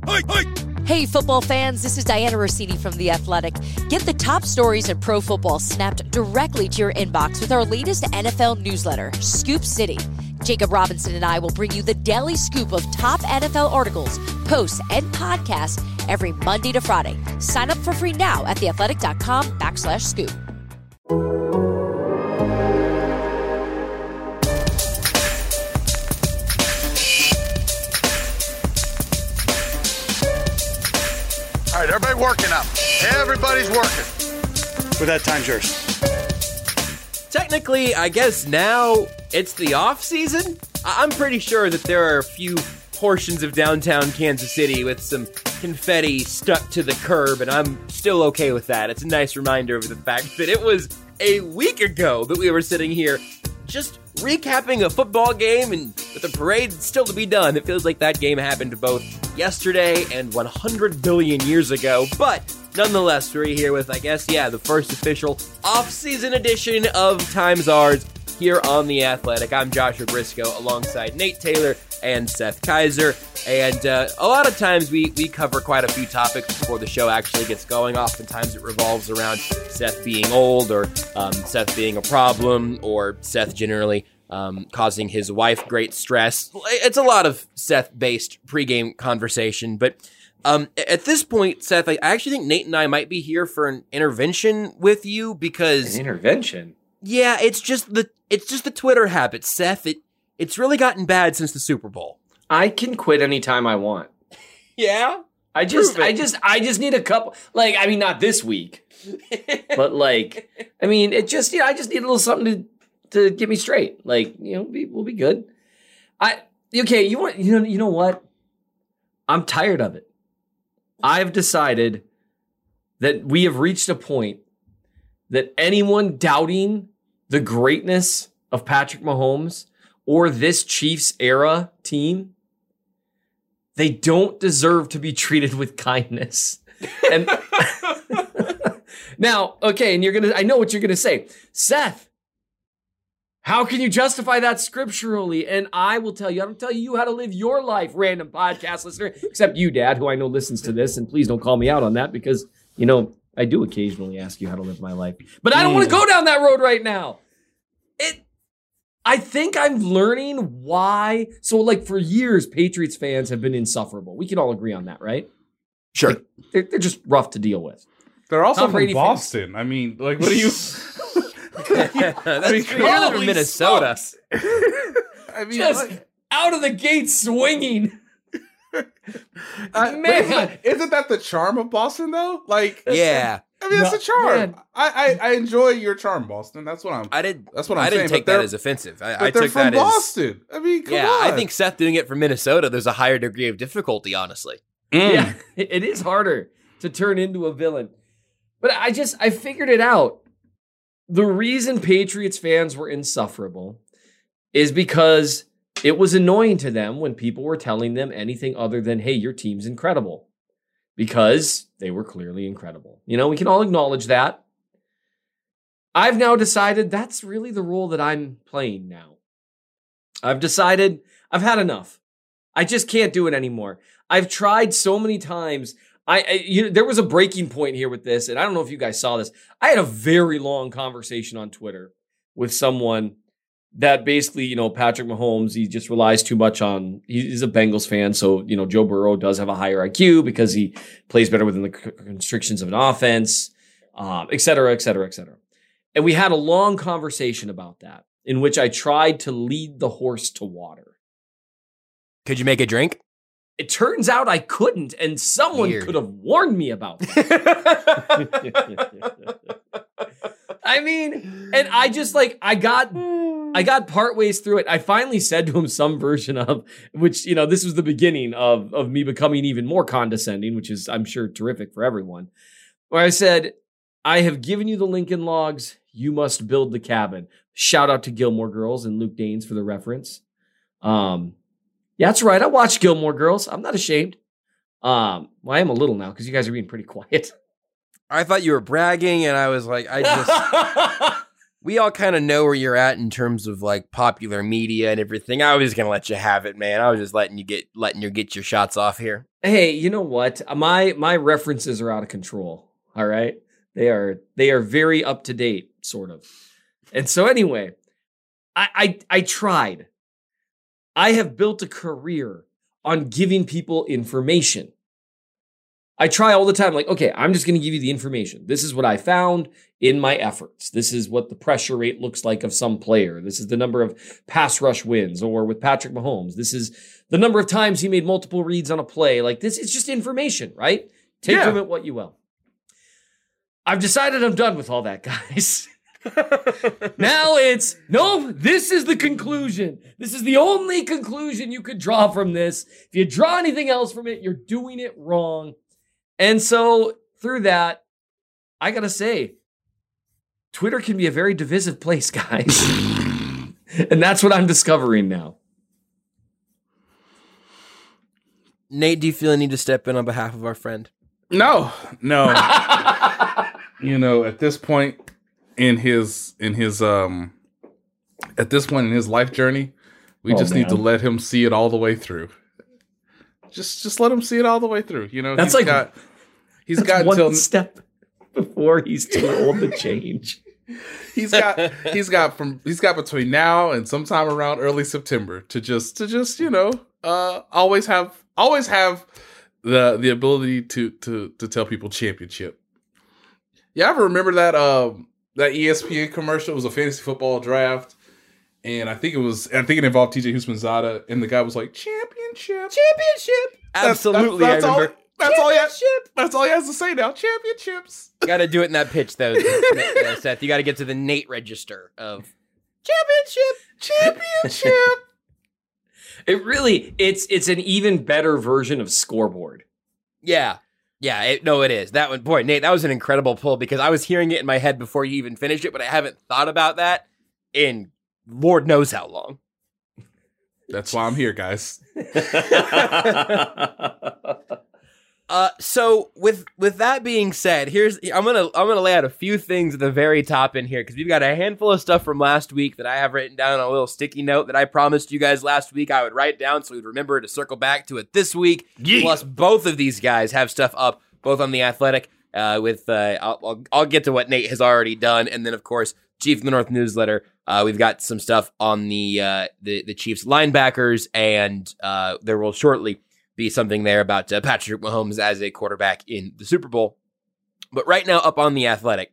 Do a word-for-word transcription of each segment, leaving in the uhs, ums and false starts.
Hey, football fans, this is Diana Rossini from The Athletic. Get the top stories in pro football snapped directly to your inbox with our latest N F L newsletter, Scoop City. Jacob Robinson and I will bring you the daily scoop of top N F L articles, posts, and podcasts every Monday to Friday. Sign up for free now at theathletic.com backslash scoop. All right, everybody working up. Everybody's working. With that, time's yours. Technically, I guess now it's the off season. I- I'm pretty sure that there are a few portions of downtown Kansas City with some confetti stuck to the curb, and I'm still okay with that. It's a nice reminder of the fact that it was a week ago that we were sitting here just recapping a football game, and with the parade still to be done, it feels like that game happened both yesterday and one hundred billion years ago. But nonetheless, we're here with, I guess, yeah, the first official off-season edition of Time's Ours here on The Athletic. I'm Joshua Briscoe alongside Nate Taylor and Seth Kaiser. And uh, a lot of times we, we cover quite a few topics before the show actually gets going. Oftentimes it revolves around Seth being old, or um, Seth being a problem, or Seth generally um, causing his wife great stress. It's a lot of Seth-based pregame conversation. But um, at this point, Seth, I actually think Nate and I might be here for an intervention with you because... An intervention? Yeah, it's just the it's just the Twitter habit, Seth. It it's really gotten bad since the Super Bowl. I can quit anytime I want. Yeah? I just I just I just need a couple, like, I mean, not this week. But like, I mean, it just, you know, I just need a little something to to get me straight. Like, you know, be, we'll be good. I okay, you want you know you know what? I'm tired of it. I've decided that we have reached a point that anyone doubting the greatness of Patrick Mahomes or this Chiefs era team, they don't deserve to be treated with kindness. And now, okay, and you're gonna, I know what you're gonna say, Seth, how can you justify that scripturally? And I will tell you, I don't tell you how to live your life, random podcast listener, except you, Dad, who I know listens to this, and please don't call me out on that because, you know, I do occasionally ask you how to live my life, but I don't want to go down that road right now. It, I think I'm learning why. So, like, for years, Patriots fans have been insufferable. We can all agree on that, right? Sure. Like, they're, they're just rough to deal with. They're also Tom from Brady Boston. fans. I mean, like, what do you... That's I mean, true. You're from Minnesota. I mean, Just like, out of the gate swinging. I- Man. but isn't, isn't that the charm of Boston, though? Like, Yeah. I mean, that's No, the charm. man. I, I I enjoy your charm, Boston. That's what I'm. I did. That's what I'm I didn't saying, take but that they're- as offensive. I, but I they're took from that as Boston. I mean, come yeah. on. I think Seth doing it from Minnesota, there's a higher degree of difficulty, honestly. Mm. Yeah, it is harder to turn into a villain. But I just, I figured it out. The reason Patriots fans were insufferable is because it was annoying to them when people were telling them anything other than, hey, your team's incredible. Because they were clearly incredible. You know, we can all acknowledge that. I've now decided that's really the role that I'm playing now. I've decided I've had enough. I just can't do it anymore. I've tried so many times. I, I you know, there was a breaking point here with this, and I don't know if you guys saw this. I had a very long conversation on Twitter with someone that basically, you know, Patrick Mahomes, he just relies too much on, he's a Bengals fan. So, you know, Joe Burrow does have a higher I Q because he plays better within the constrictions of an offense, um, et cetera, et cetera, et cetera. And we had a long conversation about that in which I tried to lead the horse to water. Could you make a drink? It turns out I couldn't, and someone Weird. could have warned me about that. I mean, and I just like, I got, I got part ways through it. I finally said to him some version of, which, you know, this was the beginning of, of me becoming even more condescending, which is, I'm sure, terrific for everyone. Where I said, I have given you the Lincoln Logs. You must build the cabin. Shout out to Gilmore Girls and Luke Danes for the reference. Um, yeah, that's right. I watched Gilmore Girls. I'm not ashamed. Um, well, I am a little now because you guys are being pretty quiet. I thought you were bragging, and I was like, I just we all kind of know where you're at in terms of like popular media and everything. I was just gonna let you have it, man. I was just letting you get letting you get your shots off here. Hey, you know what? My my references are out of control. All right, they are they are very up to date, sort of. And so anyway, I I, I tried. I have built a career on giving people information. I try all the time, like, okay, I'm just going to give you the information. This is what I found in my efforts. This is what the pressure rate looks like of some player. This is the number of pass rush wins, or with Patrick Mahomes, this is the number of times he made multiple reads on a play. Like, this is just information, right? Take Yeah. from it what you will. I've decided I'm done with all that, guys. Now it's, no, this is the conclusion. This is the only conclusion you could draw from this. If you draw anything else from it, you're doing it wrong. And so through that, I gotta say, Twitter can be a very divisive place, guys. And that's what I'm discovering now. Nate, do you feel a need to step in on behalf of our friend? No, no. You know, at this point in his in his um at this point in his life journey, we Oh, just need to man. let him see it all the way through. Just just let him see it all the way through. You know, That's he's like- got he's That's got one until step before he's too old to change. he's got he's got from he's got between now and sometime around early September to just to just you know uh always have always have the the ability to to to tell people championship. You ever remember that um that E S P N commercial? It was a fantasy football draft, and I think it was I think it involved T J Houshmandzadeh, and the guy was like championship, championship. That's- Absolutely, that's, that's I remember. All, that's all he has. That's all he has to say now. Championships. You got to do it in that pitch, though, uh, Seth. You got to get to the Nate register of Championship. Championship. It really, it's it's an even better version of Scoreboard. yeah, yeah. It, no, it is that one. Boy, Nate, that was an incredible pull because I was hearing it in my head before you even finished it, but I haven't thought about that in Lord knows how long. That's why I'm here, guys. Uh, so with with that being said, here's I'm gonna I'm gonna lay out a few things at the very top in here because we've got a handful of stuff from last week that I have written down on a little sticky note that I promised you guys last week I would write down so we'd remember to circle back to it this week. Yeah. Plus, both of these guys have stuff up both on the Athletic. Uh, with uh, I'll, I'll I'll get to what Nate has already done, and then of course Chief of the North newsletter. Uh, we've got some stuff on the uh, the the Chiefs linebackers, and uh, there will shortly be something there about uh, Patrick Mahomes as a quarterback in the Super Bowl. But right now, up on the Athletic,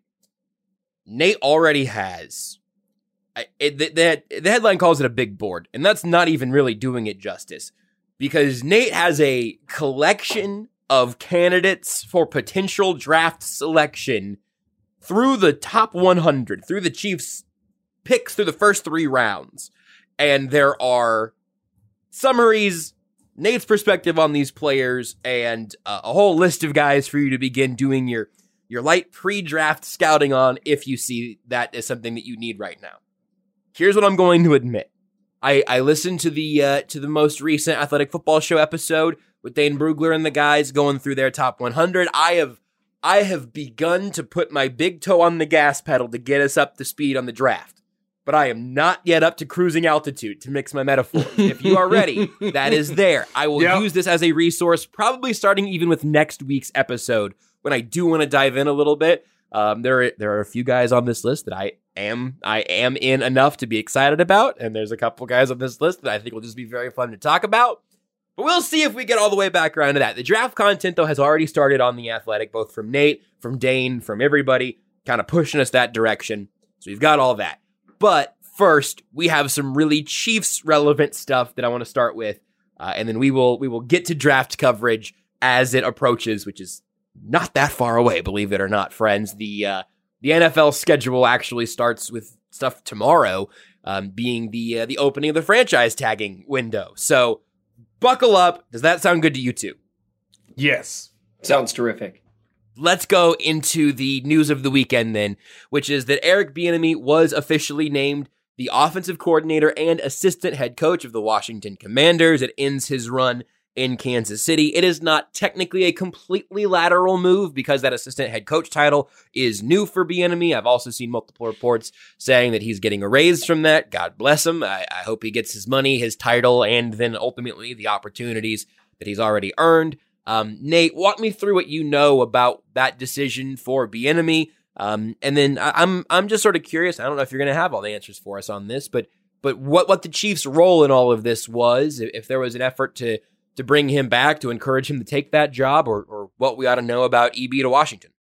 Nate already has. I, it, the, the, the headline calls it a big board, and that's not even really doing it justice because Nate has a collection of candidates for potential draft selection through the top one hundred, through the Chiefs picks through the first three rounds. And there are summaries, Nate's perspective on these players, and uh, a whole list of guys for you to begin doing your, your light pre-draft scouting on if you see that is something that you need right now. Here's what I'm going to admit. I, I listened to the uh, to the most recent Athletic Football Show episode with Dane Brugler and the guys going through their top one hundred. I have I have begun to put my big toe on the gas pedal to get us up to speed on the draft. But I am not yet up to cruising altitude, to mix my metaphors. If you are ready, that is there. I will Yep. use this as a resource, probably starting even with next week's episode, when I do want to dive in a little bit. Um, there, are, there are a few guys on this list that I am I am in enough to be excited about, and there's a couple guys on this list that I think will just be very fun to talk about. But we'll see if we get all the way back around to that. The draft content, though, has already started on The Athletic, both from Nate, from Dane, from everybody, kind of pushing us that direction. So we've got all that. But first, we have some really Chiefs relevant stuff that I want to start with, uh, and then we will we will get to draft coverage as it approaches, which is not that far away, believe it or not, friends. The uh, the N F L schedule actually starts with stuff tomorrow, um, being the uh, the opening of the franchise tagging window. So buckle up. Does that sound good to you too? Yes. Sounds terrific. Let's go into the news of the weekend then, which is that Eric Bieniemy was officially named the offensive coordinator and assistant head coach of the Washington Commanders. It ends his run in Kansas City. It is not technically a completely lateral move because that assistant head coach title is new for Bieniemy. I've also seen multiple reports saying that he's getting a raise from that. God bless him. I, I hope he gets his money, his title, and then ultimately the opportunities that he's already earned. Um, Nate, walk me through what you know about that decision for Bieniemy. Um, and then I, I'm I'm just sort of curious. I don't know if you're going to have all the answers for us on this, but but what what the Chiefs' role in all of this was, if there was an effort to to bring him back, to encourage him to take that job, or or what we ought to know about E B to Washington.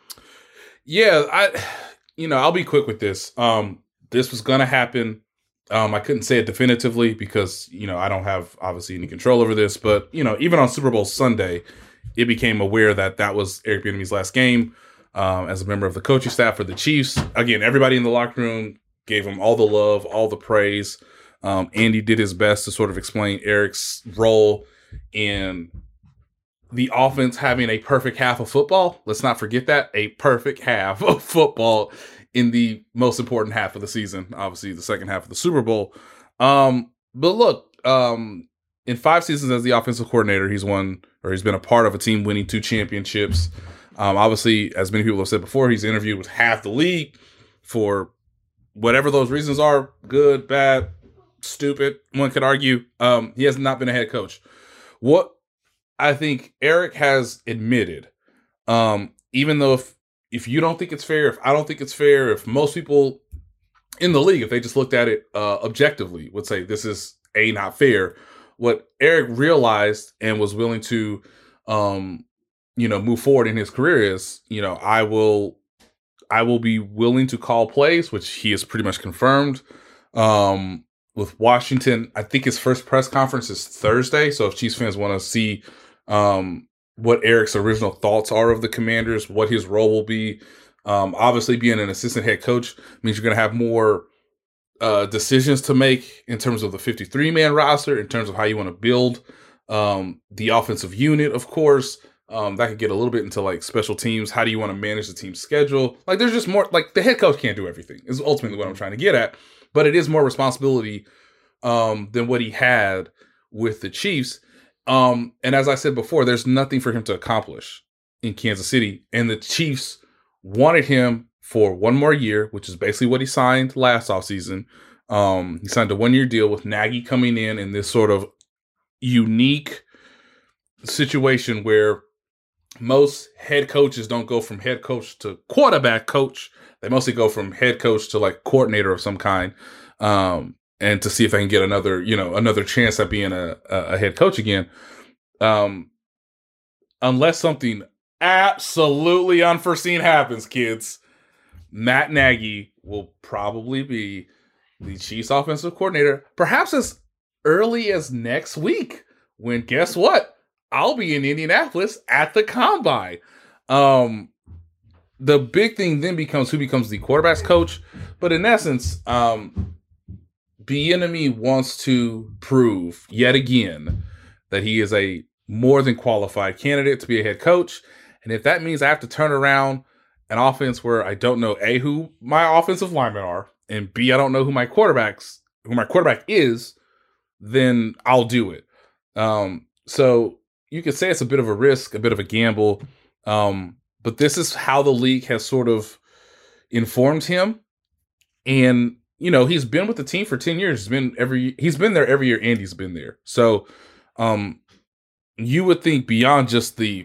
Yeah, I, you know, I'll be quick with this. Um, this was going to happen. Um, I couldn't say it definitively because, you know, I don't have obviously any control over this, but, you know, even on Super Bowl Sunday, it became aware that that was Eric Bieniemy's last game um, as a member of the coaching staff for the Chiefs. Again, everybody in the locker room gave him all the love, all the praise. Um, Andy did his best to sort of explain Eric's role in the offense having a perfect half of football. Let's not forget that, a perfect half of football in the most important half of the season, obviously the second half of the Super Bowl. Um, but look, um, in five seasons as the offensive coordinator, he's won, or he's been a part of a team winning two championships. Um, obviously, as many people have said before, he's interviewed with half the league for whatever those reasons are, good, bad, stupid, one could argue. Um, he has not been a head coach. What I think Eric has admitted, um, even though if, if you don't think it's fair, if I don't think it's fair, if most people in the league, if they just looked at it uh, objectively, would say this is A, not fair, what Eric realized and was willing to, um, you know, move forward in his career is, you know, I will, I will be willing to call plays, which he has pretty much confirmed. Um, With Washington, I think his first press conference is Thursday. So if Chiefs fans want to see um, what Eric's original thoughts are of the Commanders, what his role will be, um, obviously being an assistant head coach means you're going to have more uh, decisions to make in terms of the fifty-three man roster, in terms of how you want to build um, the offensive unit, of course. Um, that could get a little bit into like special teams. How do you want to manage the team's schedule? Like there's just more, like the head coach can't do everything is ultimately what I'm trying to get at. But it is more responsibility um, than what he had with the Chiefs. Um, and as I said before, there's nothing for him to accomplish in Kansas City. And the Chiefs wanted him for one more year, which is basically what he signed last offseason. Um, he signed a one-year deal with Nagy coming in in this sort of unique situation where most head coaches don't go from head coach to quarterback coach. They mostly go from head coach to like coordinator of some kind, um, and to see if they can get another, you know, another chance at being a, a head coach again. Um, unless something absolutely unforeseen happens, kids, Matt Nagy will probably be the Chiefs offensive coordinator, perhaps as early as next week, when guess what? I'll be in Indianapolis at the Combine. Um, the big thing then becomes who becomes the quarterback's coach. But in essence, um, Bieniemy wants to prove yet again that he is a more than qualified candidate to be a head coach. And if that means I have to turn around an offense where I don't know A, who my offensive linemen are, and B, I don't know who my quarterbacks, who my quarterback is, then I'll do it. Um, so you could say it's a bit of a risk, a bit of a gamble. Um, but this is how the league has sort of informed him. And, you know, he's been with the team for ten years. He's been every, he's been there every year. Andy's been there. So, um, you would think beyond just the,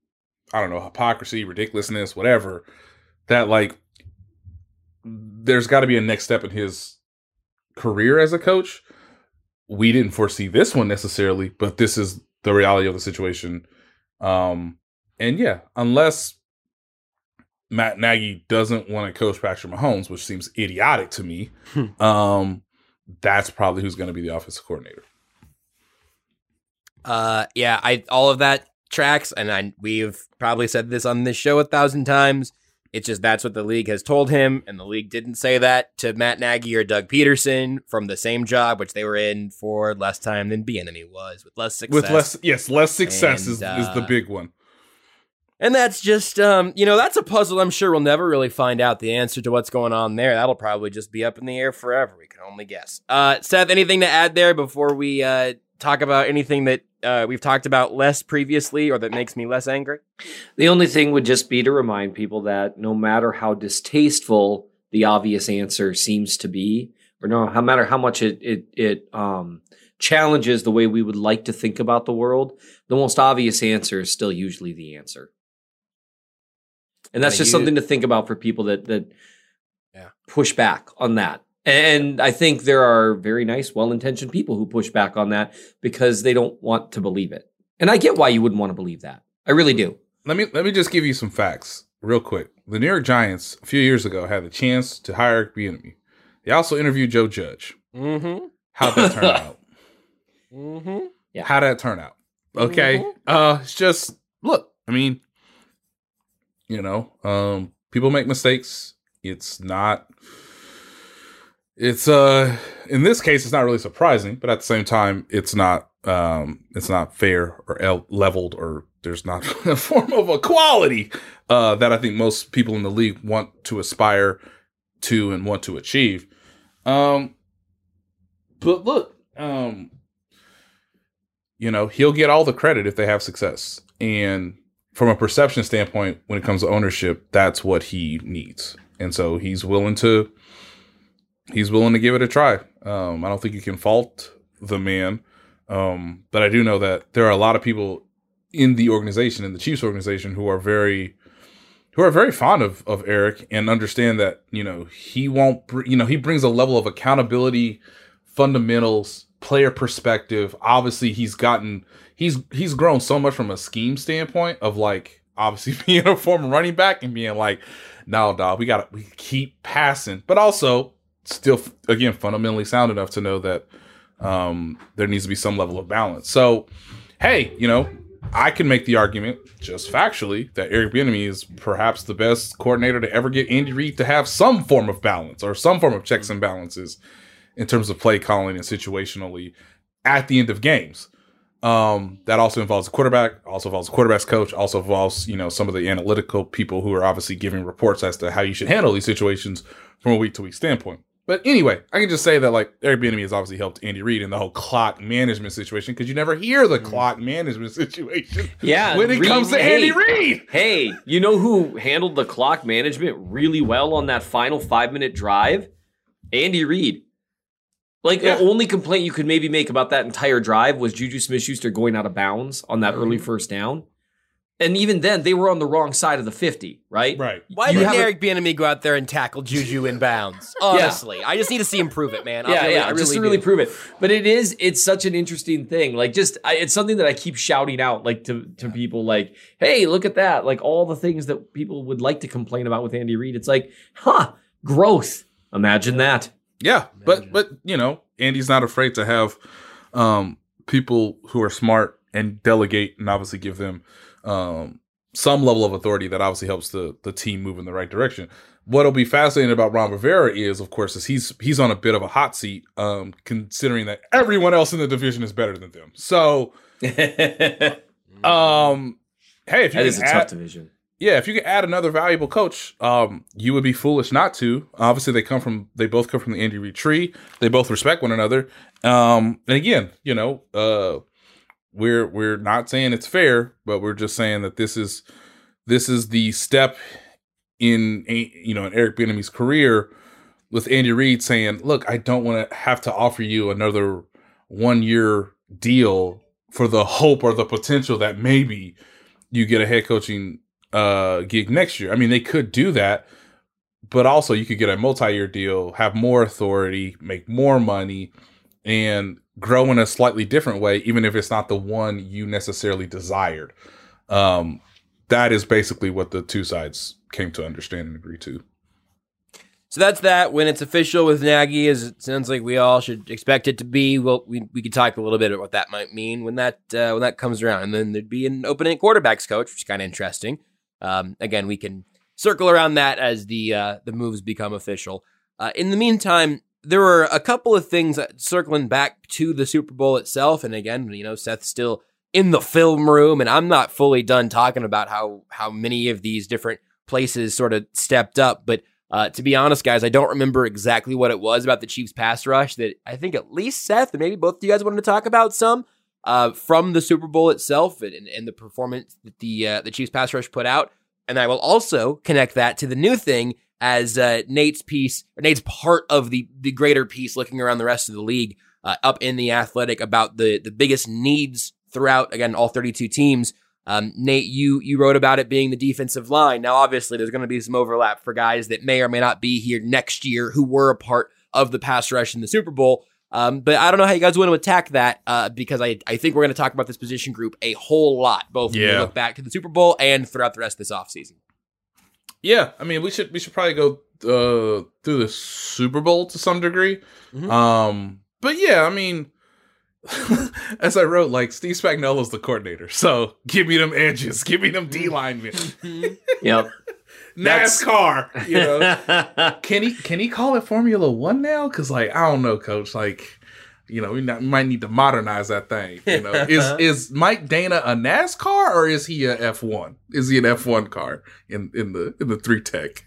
I don't know, hypocrisy, ridiculousness, whatever, that like, there's got to be a next step in his career as a coach. We didn't foresee this one necessarily, but this is the reality of the situation. Um, and yeah, unless Matt Nagy doesn't want to coach Patrick Mahomes, which seems idiotic to me, um, that's probably who's going to be the offensive coordinator. Uh, yeah, I all of that tracks, and I we've probably said this on this show a thousand times. It's just that's what the league has told him, and the league didn't say that to Matt Nagy or Doug Peterson from the same job, which they were in for less time than Bieniemy was, with less success. With less, yes, less success and, is, uh, is the big one. And that's just, um, you know, that's a puzzle I'm sure we'll never really find out the answer to what's going on there. That'll probably just be up in the air forever. We can only guess. Uh, Seth, anything to add there before we uh, talk about anything that uh, we've talked about less previously or that makes me less angry? The only thing would just be to remind people that no matter how distasteful the obvious answer seems to be, or no, no matter how much it it it um, challenges the way we would like to think about the world, the most obvious answer is still usually the answer. And that's Yeah, just you- something to think about for people that that Yeah. push back on that. And I think there are very nice, well-intentioned people who push back on that because they don't want to believe it. And I get why you wouldn't want to believe that. I really do. Let me let me just give you some facts real quick. The New York Giants a few years ago had the chance to hire Eric Bieniemy. They also interviewed Joe Judge. Mm-hmm. How'd that turn out? Mm-hmm. Yeah. How'd that turn out? Okay. Mhm. Uh, it's just look. I mean, you know, um, people make mistakes. It's not. It's uh in this case, it's not really surprising, but at the same time, it's not um it's not fair or el- leveled, or there's not a form of equality uh that I think most people in the league want to aspire to and want to achieve. Um, but look, um, you know, he'll get all the credit if they have success, and from a perception standpoint, when it comes to ownership, that's what he needs, and so he's willing to. He's willing to give it a try. Um, I don't think you can fault the man. Um, but I do know that there are a lot of people in the organization, in the Chiefs organization, who are very, who are very fond of, of Eric and understand that, you know, he won't, br- you know, he brings a level of accountability, fundamentals, player perspective. Obviously he's gotten, he's, he's grown so much from a scheme standpoint of like, obviously being a former running back and being like, no, dog, we got to we keep passing, but also, still, again, fundamentally sound enough to know that um, there needs to be some level of balance. So, hey, you know, I can make the argument, just factually, that Eric Bieniemy is perhaps the best coordinator to ever get Andy Reid to have some form of balance or some form of checks and balances in terms of play calling and situationally at the end of games. Um, that also involves a quarterback, also involves a quarterback's coach, also involves, you know, some of the analytical people who are obviously giving reports as to how you should handle these situations from a week to week standpoint. But anyway, I can just say that like Eric Bieniemy has obviously helped Andy Reid in the whole clock management situation, because you never hear the clock management situation Yeah, when it Reid- comes to hey, Andy Reid. Hey, you know who handled the clock management really well on that final five-minute drive? Andy Reid. Like, Yeah. the only complaint you could maybe make about that entire drive was Juju Smith-Schuster going out of bounds on that early first down. And even then, they were on the wrong side of the fifty, right? Right. Why You didn't haven't- Eric Bieniemy go out there and tackle Juju in bounds? Honestly, I just need to see him prove it, man. I Yeah, really, yeah, I really just to do. really prove it. But it is, it's such an interesting thing. Like, just, I, it's something that I keep shouting out, like, to, to people, like, hey, look at that. Like, all the things that people would like to complain about with Andy Reid. It's like, huh, growth. Imagine that. Yeah, but but you know, Andy's not afraid to have um, people who are smart and delegate, and obviously give them um, some level of authority that obviously helps the the team move in the right direction. What'll be fascinating about Ron Rivera is, of course, is he's he's on a bit of a hot seat, um, considering that everyone else in the division is better than them. So, That um, hey, if you is a can tough add, division. yeah, if you could add another valuable coach, um, you would be foolish not to. Obviously, they come from they both come from the Andy Reid tree. They both respect one another. Um, and again, you know, uh, we're we're not saying it's fair, but we're just saying that this is this is the step in a, you know in Eric Bieniemy's career with Andy Reid saying, "Look, I don't want to have to offer you another one year deal for the hope or the potential that maybe you get a head coaching." Uh, gig next year. I mean, they could do that, but also you could get a multi-year deal, have more authority, make more money, and grow in a slightly different way, even if it's not the one you necessarily desired. Um, that is basically what the two sides came to understand and agree to. So that's that. When it's official with Nagy, as it sounds like we all should expect it to be. Well, we we could talk a little bit about what that might mean when that uh, when that comes around, and then there'd be an opening quarterbacks coach, which is kind of interesting. Um, again, we can circle around that as the uh, the moves become official. Uh, in the meantime, there were a couple of things that, circling back to the Super Bowl itself, and again, you know, Seth's still in the film room, and I'm not fully done talking about how how many of these different places sort of stepped up. But uh, to be honest, guys, I don't remember exactly what it was about the Chiefs pass rush that I think at least Seth and maybe both of you guys wanted to talk about some. uh, from the Super Bowl itself and, and the performance that the uh, the Chiefs pass rush put out. And I will also connect that to the new thing as uh, Nate's piece, or Nate's part of the the greater piece, looking around the rest of the league uh, up in the Athletic about the the biggest needs throughout, again, all thirty-two teams. Um, Nate, you you wrote about it being the defensive line. Now, obviously, there's going to be some overlap for guys that may or may not be here next year who were a part of the pass rush in the Super Bowl. Um, but I don't know how you guys want to attack that uh, because I, I think we're going to talk about this position group a whole lot, both when yeah. we look back to the Super Bowl and throughout the rest of this offseason. Yeah, I mean, we should we should probably go uh, through the Super Bowl to some degree. Mm-hmm. Um, but yeah, I mean, as I wrote, like, Steve Spagnuolo's the coordinator, so give me them edges, give me them D linemen. Yep. NASCAR, you know. Can he can he call it Formula One now? Because, like, I don't know, Coach. Like, you know, we, not, we might need to modernize that thing. You know, is is Mike Dana a NASCAR or is he a F one? Is he an F one car in, in the in the three tech?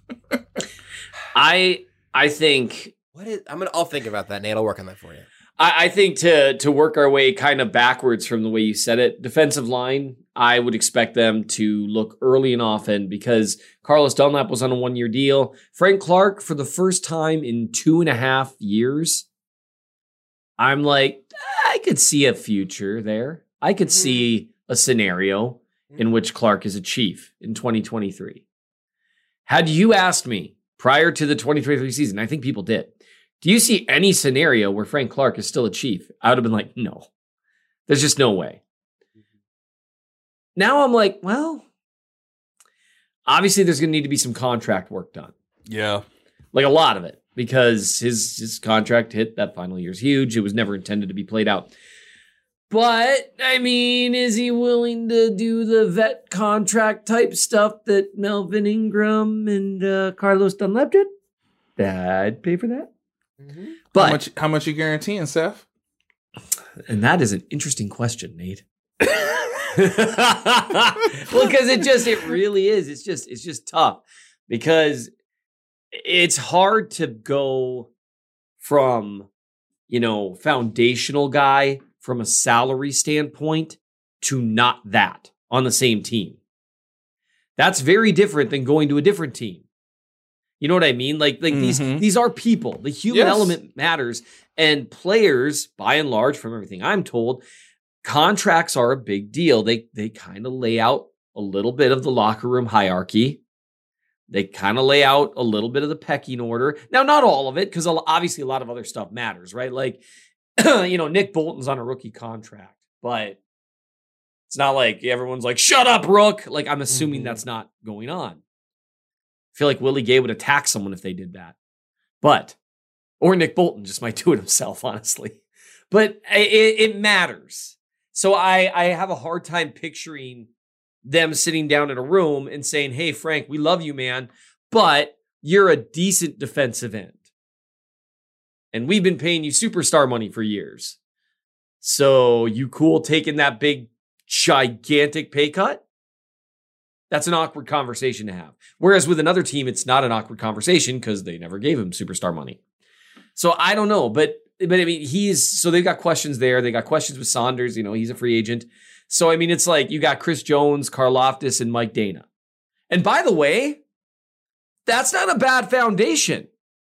I I think what is I'm gonna I'll think about that, Nate. I'll work on that for you. I, I think to to work our way kind of backwards from the way you said it, defensive line, I would expect them to look early and often because Carlos Dunlap was on a one-year deal. Frank Clark, for the first time in two and a half years, I'm like, I could see a future there. I could mm-hmm. see a scenario in which Clark is a Chief in twenty twenty-three. Had you asked me prior to the twenty twenty-three season, I think people did, do you see any scenario where Frank Clark is still a Chief? I would have been like, no. There's just no way. Now I'm like, well, obviously there's going to need to be some contract work done. Yeah. Like a lot of it, because his, his contract hit that final year is huge. It was never intended to be played out. But, I mean, is he willing to do the vet contract type stuff that Melvin Ingram and uh, Carlos Dunlap did? I'd pay for that. Mm-hmm. But how much, how much you guaranteeing, Seth? And that is an interesting question, Nate. Well, because it just, it really is. It's just, it's just tough because it's hard to go from, you know, foundational guy from a salary standpoint to not that on the same team. That's very different than going to a different team. You know what I mean? Like, like mm-hmm. these, these are people. The human yes. element matters. And players, by and large, from everything I'm told, contracts are a big deal. They they kind of lay out a little bit of the locker room hierarchy. They kind of lay out a little bit of the pecking order. Now, not all of it, because obviously a lot of other stuff matters, right? Like, you know, Nick Bolton's on a rookie contract, but it's not like everyone's like, shut up, Rook. Like, I'm assuming mm-hmm. that's not going on. I feel like Willie Gay would attack someone if they did that. But, or Nick Bolton just might do it himself, honestly. But it, it matters. So I, I have a hard time picturing them sitting down in a room and saying, hey, Frank, we love you, man, but you're a decent defensive end. And we've been paying you superstar money for years. So you cool taking that big, gigantic pay cut? That's an awkward conversation to have. Whereas with another team, it's not an awkward conversation because they never gave him superstar money. So I don't know, but but I mean, he's, so they've got questions there. They got questions with Saunders. You know, he's a free agent. So, I mean, it's like you got Chris Jones, Karlaftis, and Mike Dana. And by the way, that's not a bad foundation.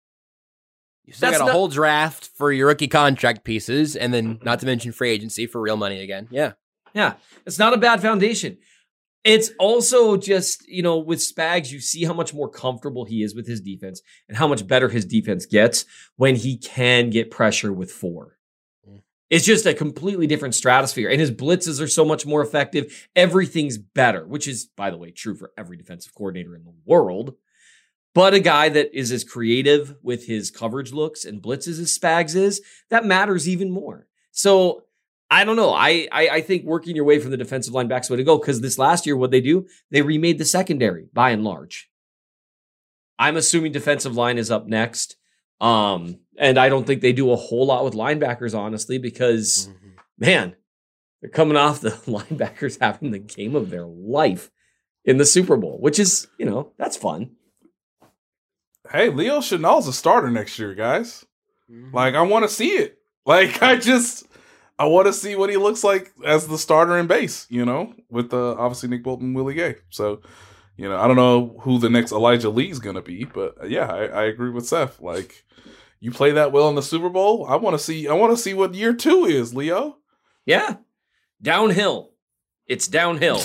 You still that's got a not, whole draft for your rookie contract pieces, and then not to mention free agency for real money again. Yeah. Yeah. It's not a bad foundation. It's also just, you know, with Spags, you see how much more comfortable he is with his defense and how much better his defense gets when he can get pressure with four. Mm. It's just a completely different stratosphere. And his blitzes are so much more effective. Everything's better, which is, by the way, true for every defensive coordinator in the world. But a guy that is as creative with his coverage looks and blitzes as Spags is, that matters even more. So I don't know. I, I I think working your way from the defensive line back's the way to go, because this last year, what they do, they remade the secondary by and large. I'm assuming defensive line is up next. Um, and I don't think they do a whole lot with linebackers, honestly, because, mm-hmm. man, they're coming off the linebackers having the game of their life in the Super Bowl, which is, you know, that's fun. Hey, Leo Chenal's a starter next year, guys. Mm-hmm. Like, I want to see it. Like, I just... I want to see what he looks like as the starter in base, you know, with uh, obviously Nick Bolton and Willie Gay. So, you know, I don't know who the next Elijah Lee's going to be, but uh, yeah, I, I agree with Seth. Like, you play that well in the Super Bowl, I want to see I want to see what year two is, Leo. Yeah. Downhill. It's downhill.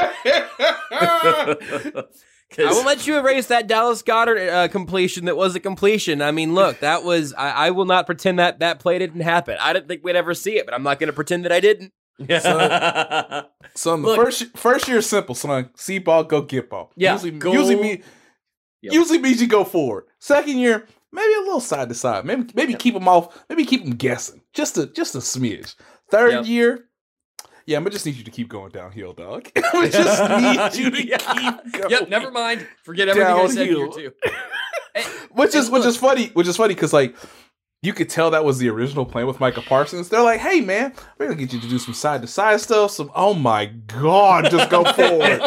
I will let you erase that Dallas Goedert uh, completion that was a completion. I mean, look, that was, I, I will not pretend that that play didn't happen. I didn't think we'd ever see it, but I'm not going to pretend that I didn't. Son, son the Look. first first year is simple, son. See ball, go get ball. Yeah, Usually, go- usually, me, Yep. usually means you go forward. Second year, maybe a little side to side. Maybe maybe keep them off. Maybe keep them guessing. Just a just a smidge. Third Yep. year, yeah, I'm gonna just need you to keep going downhill, dog. I just need you to Yeah. keep going. Yep, never mind. Forget everything I said here, Downhill. too. Hey, Which is and which look, is funny. Which is funny because like you could tell that was the original plan with Micah Parsons. They're like, hey man, we're gonna get you to do some side to side stuff. Some oh my god, just go forward.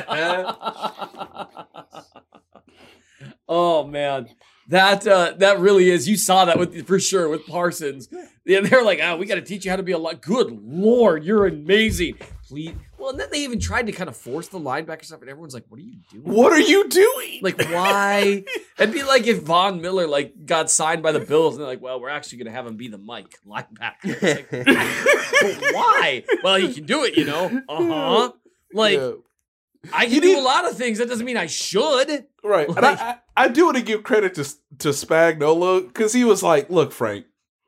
Oh man, that uh, that really is. You saw that with for sure with Parsons. Yeah, they're like, oh, we got to teach you how to be a lot. Good lord, you're amazing. Please. Well, and then they even tried to kind of force the linebacker stuff, and everyone's like, what are you doing? What are you doing? Like, why? It'd be like if Von Miller like got signed by the Bills, and they're like, well, we're actually gonna have him be the Mike linebacker. It's like, but why? Well, he can do it, you know. Uh huh. Like. Yeah. I can You do need- a lot of things. That doesn't mean I should. Right. And Like- I, I, I do want to give credit to to Spagnuolo because he was like, look, Frank,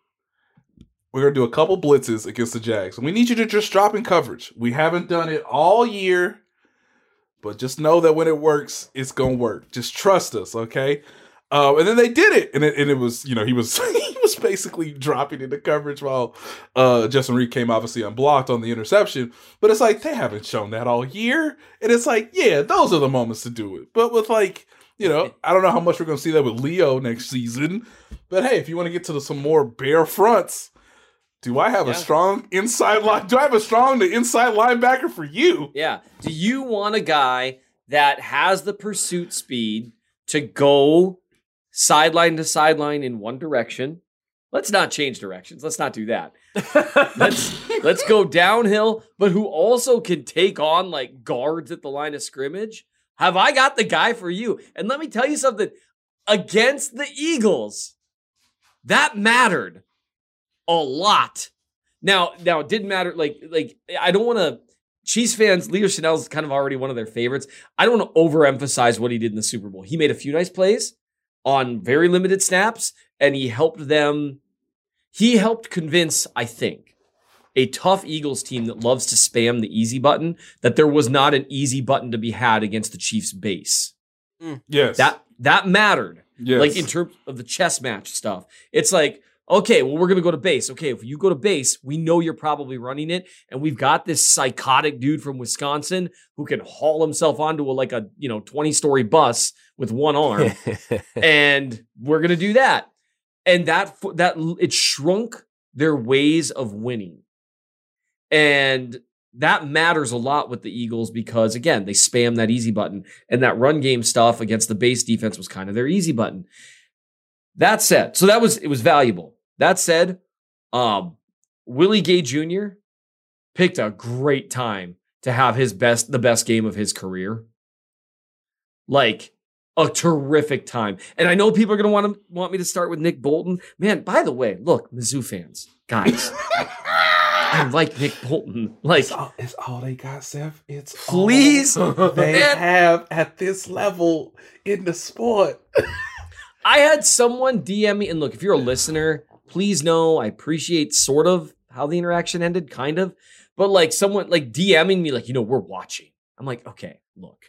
we're going to do a couple blitzes against the Jags. And we need you to just drop in coverage. We haven't done it all year, but just know that when it works, it's going to work. Just trust us, okay? Uh, and then they did it. And it, and it was, you know, he was he was basically dropping into coverage while uh, Justin Reed came obviously unblocked on the interception. But it's like, they haven't shown that all year. And it's like, yeah, those are the moments to do it. But with like, you know, I don't know how much we're going to see that with Leo next season. But hey, if you want to get to the, some more bare fronts, do I have Yeah. a strong inside line? Do I have a strong the inside linebacker for you? Yeah. Do you want a guy that has the pursuit speed to go sideline to sideline in one direction? Let's not change directions. Let's not do that. let's let's go downhill, but who also can take on like guards at the line of scrimmage? Have I got the guy for you? And let me tell you something. Against the Eagles, that mattered a lot. Now, now it didn't matter. Like, like I don't want to. Chiefs fans, Leo Chanel's kind of already one of their favorites. I don't want to overemphasize what he did in the Super Bowl. He made a few nice plays on very limited snaps, and he helped them. He helped convince, I think, a tough Eagles team that loves to spam the easy button that there was not an easy button to be had against the Chiefs base. Yes. That that mattered. yes. Like in terms of the chess match stuff. It's like, okay, well, we're going to go to base. Okay, if you go to base, we know you're probably running it. And we've got this psychotic dude from Wisconsin who can haul himself onto a, like a, you know, twenty-story bus with one arm. And we're going to do that. And that, that it shrunk their ways of winning. And that matters a lot with the Eagles because, again, they spam that easy button. And that run game stuff against the base defense was kind of their easy button. That said, so that was, it was valuable. That said, um, Willie Gay Junior picked a great time to have his best, the best game of his career. Like a terrific time. And I know people are going to want to want me to start with Nick Bolton. Man, by the way, look, Mizzou fans, guys, I like Nick Bolton. Like, It's all, it's all they got, Seth. It's please, all they man. have at this level in the sport. I had someone D M me, and look, if you're a listener, please know I appreciate sort of how the interaction ended, kind of. But like someone like DMing me, like, you know, we're watching. I'm like, okay, look.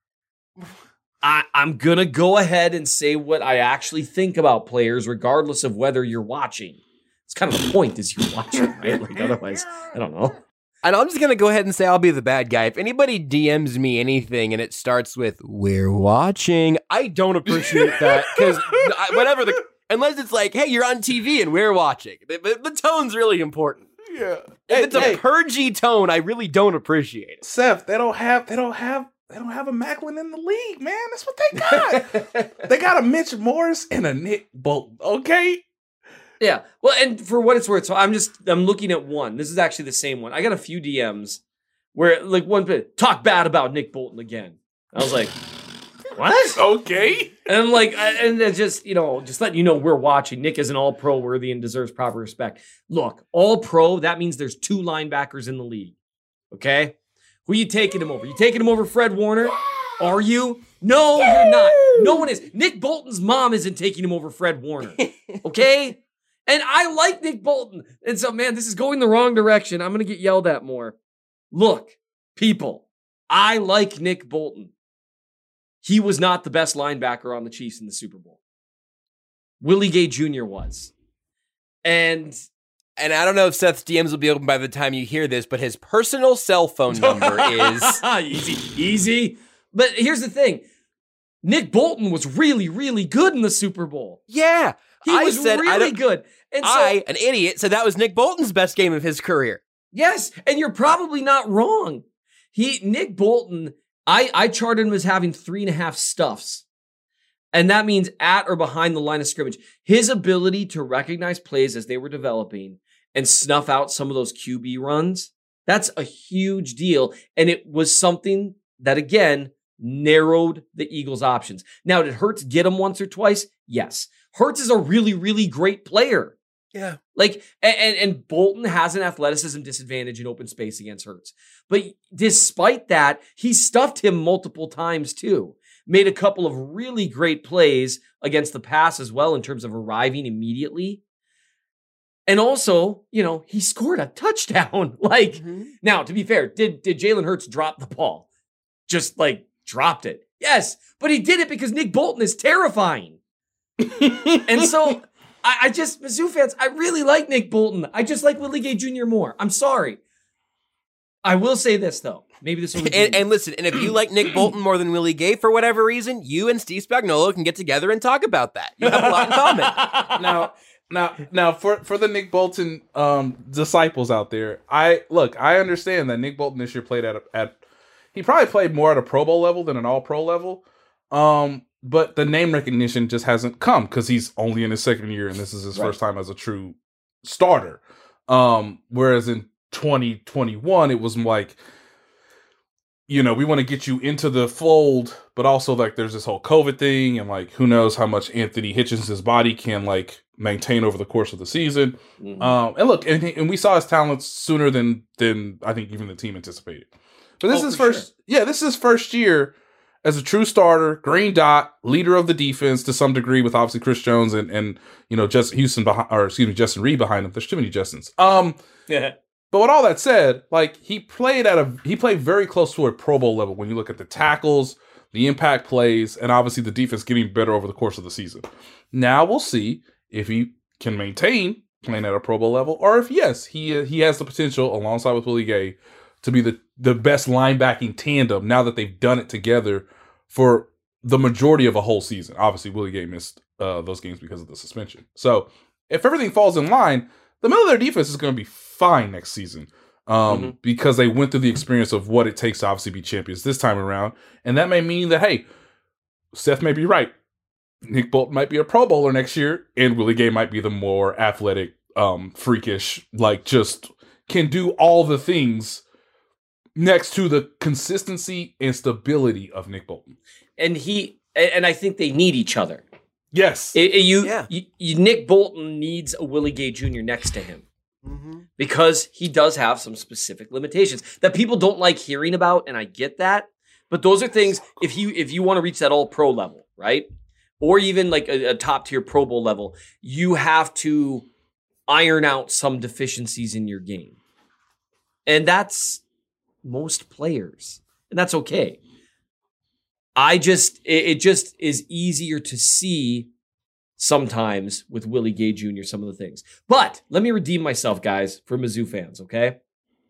I, I'm going to go ahead and say what I actually think about players, regardless of whether you're watching. It's kind of the point is you're watching, right? Like otherwise, I don't know. And I'm just going to go ahead and say I'll be the bad guy. If anybody D Ms me anything and it starts with, we're watching, I don't appreciate that. Because whatever the, unless it's like, hey, you're on T V and we're watching. The, the, the tone's really important. Yeah. If it's a Hey, purgy tone, I really don't appreciate it. Seth, they don't have they don't have they don't have a Macklin in the league, man. That's what they got. They got a Mitch Morris and a Nick Bolton, okay? Yeah. Well, and for what it's worth, so I'm just, I'm looking at one. This is actually the same one. I got a few D Ms where, like, one bit, talk bad about Nick Bolton again. I was like, what? Okay. And I'm like, and it's just, you know, just letting you know we're watching. Nick is an all-pro worthy and deserves proper respect. Look, all-pro, that means there's two linebackers in the league. Okay? Who you taking him over? You taking him over Fred Warner? Are you? No, you're not. No one is. Nick Bolton's mom isn't taking him over Fred Warner. Okay? And I like Nick Bolton. And so, man, this is going the wrong direction. I'm going to get yelled at more. Look, people, I like Nick Bolton. He was not the best linebacker on the Chiefs in the Super Bowl. Willie Gay Junior was. And and I don't know if Seth's D Ms will be open by the time you hear this, but his personal cell phone number is... easy, easy. But here's the thing. Nick Bolton was really, really good in the Super Bowl. Yeah. He I was said, really I good. And so, I, an idiot, said that was Nick Bolton's best game of his career. Yes, and you're probably not wrong. He Nick Bolton... I, I charted him as having three and a half stuffs. And that means at or behind the line of scrimmage. His ability to recognize plays as they were developing and snuff out some of those Q B runs, that's a huge deal. And it was something that, again, narrowed the Eagles' options. Now, did Hurts get him once or twice? Yes. Hurts is a really, really great player. Yeah. Like, and, and Bolton has an athleticism disadvantage in open space against Hurts. But despite that, he stuffed him multiple times too. Made a couple of really great plays against the pass as well in terms of arriving immediately. And also, you know, he scored a touchdown. Like, mm-hmm. Now, to be fair, did, did Jalen Hurts drop the ball? Just like dropped it. Yes, but he did it because Nick Bolton is terrifying. And so... I, I just, Mizzou fans, I really like Nick Bolton. I just like Willie Gay Junior more. I'm sorry. I will say this, though. Maybe this will be and, and listen, and if you like Nick Bolton more than Willie Gay for whatever reason, you and Steve Spagnuolo can get together and talk about that. You have a lot in common. Now, now, now, for, for the Nick Bolton um, disciples out there, I look, I understand that Nick Bolton this year played at, a, at he probably played more at a Pro Bowl level than an All-Pro level. Um, But the name recognition just hasn't come because he's only in his second year and this is his right. first time as a true starter. Um, whereas in twenty twenty-one, it was like, you know, we want to get you into the fold, but also like there's this whole COVID thing and like who knows how much Anthony Hitchens' body can like maintain over the course of the season. Mm-hmm. Um, and look, and, and we saw his talents sooner than than I think even the team anticipated. But this oh, is first, sure. yeah, this is his first year as a true starter, green dot, leader of the defense to some degree, with obviously Chris Jones and and you know Justin Houston behind, or excuse me, Justin Reed behind him. There's too many Justins. Um, yeah. But with all that said, like he played at a he played very close to a Pro Bowl level when you look at the tackles, the impact plays, and obviously the defense getting better over the course of the season. Now we'll see if he can maintain playing at a Pro Bowl level, or if yes, he he has the potential alongside with Willie Gay to be the the best linebacking tandem now that they've done it together for the majority of a whole season. Obviously, Willie Gay missed uh, those games because of the suspension. So if everything falls in line, the middle of their defense is going to be fine next season um, mm-hmm. because they went through the experience of what it takes to obviously be champions this time around. And that may mean that, hey, Seth may be right. Nick Bolton might be a Pro Bowler next year, and Willie Gay might be the more athletic, um, freakish, like just can do all the things next to the consistency and stability of Nick Bolton. And he, and I think they need each other. Yes. It, it, you, yeah. you, you, Nick Bolton needs a Willie Gay Junior next to him mm-hmm. because he does have some specific limitations that people don't like hearing about. And I get that, but those are things, if you, if you want to reach that all pro level, right? Or even like a, a top tier Pro Bowl level, you have to iron out some deficiencies in your game. And that's most players, and that's okay. I just, it, it just is easier to see sometimes with Willie Gay Junior some of the things. But let me redeem myself, guys, for Mizzou fans, okay?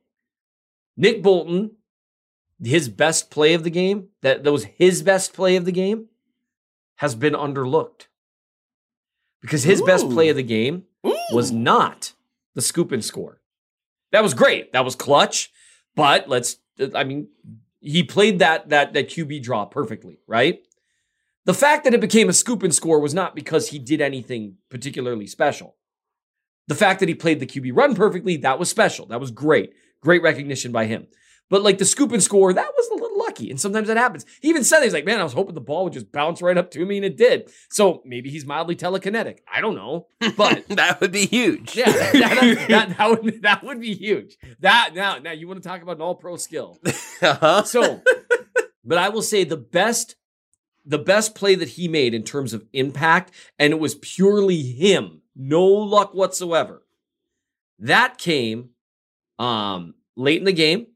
Nick Bolton, his best play of the game, that, that was his best play of the game, has been underlooked. Because his Ooh. best play of the game Ooh. was not the scoop and score. That was great. That was clutch. But let's, I mean, he played that that that Q B draw perfectly, right? The fact that it became a scoop and score was not because he did anything particularly special. The fact that he played the Q B run perfectly, that was special. That was great. Great recognition by him. But like the scoop and score, that was a little lucky. And sometimes that happens. He even said, he's like, man, I was hoping the ball would just bounce right up to me, and it did. So maybe he's mildly telekinetic. I don't know. But that would be huge. Yeah, that, that, that, that, would, that would be huge. That now, now you want to talk about an all-pro skill. Uh-huh. So, but I will say the best, the best play that he made in terms of impact, and it was purely him, no luck whatsoever. That came um, late in the game.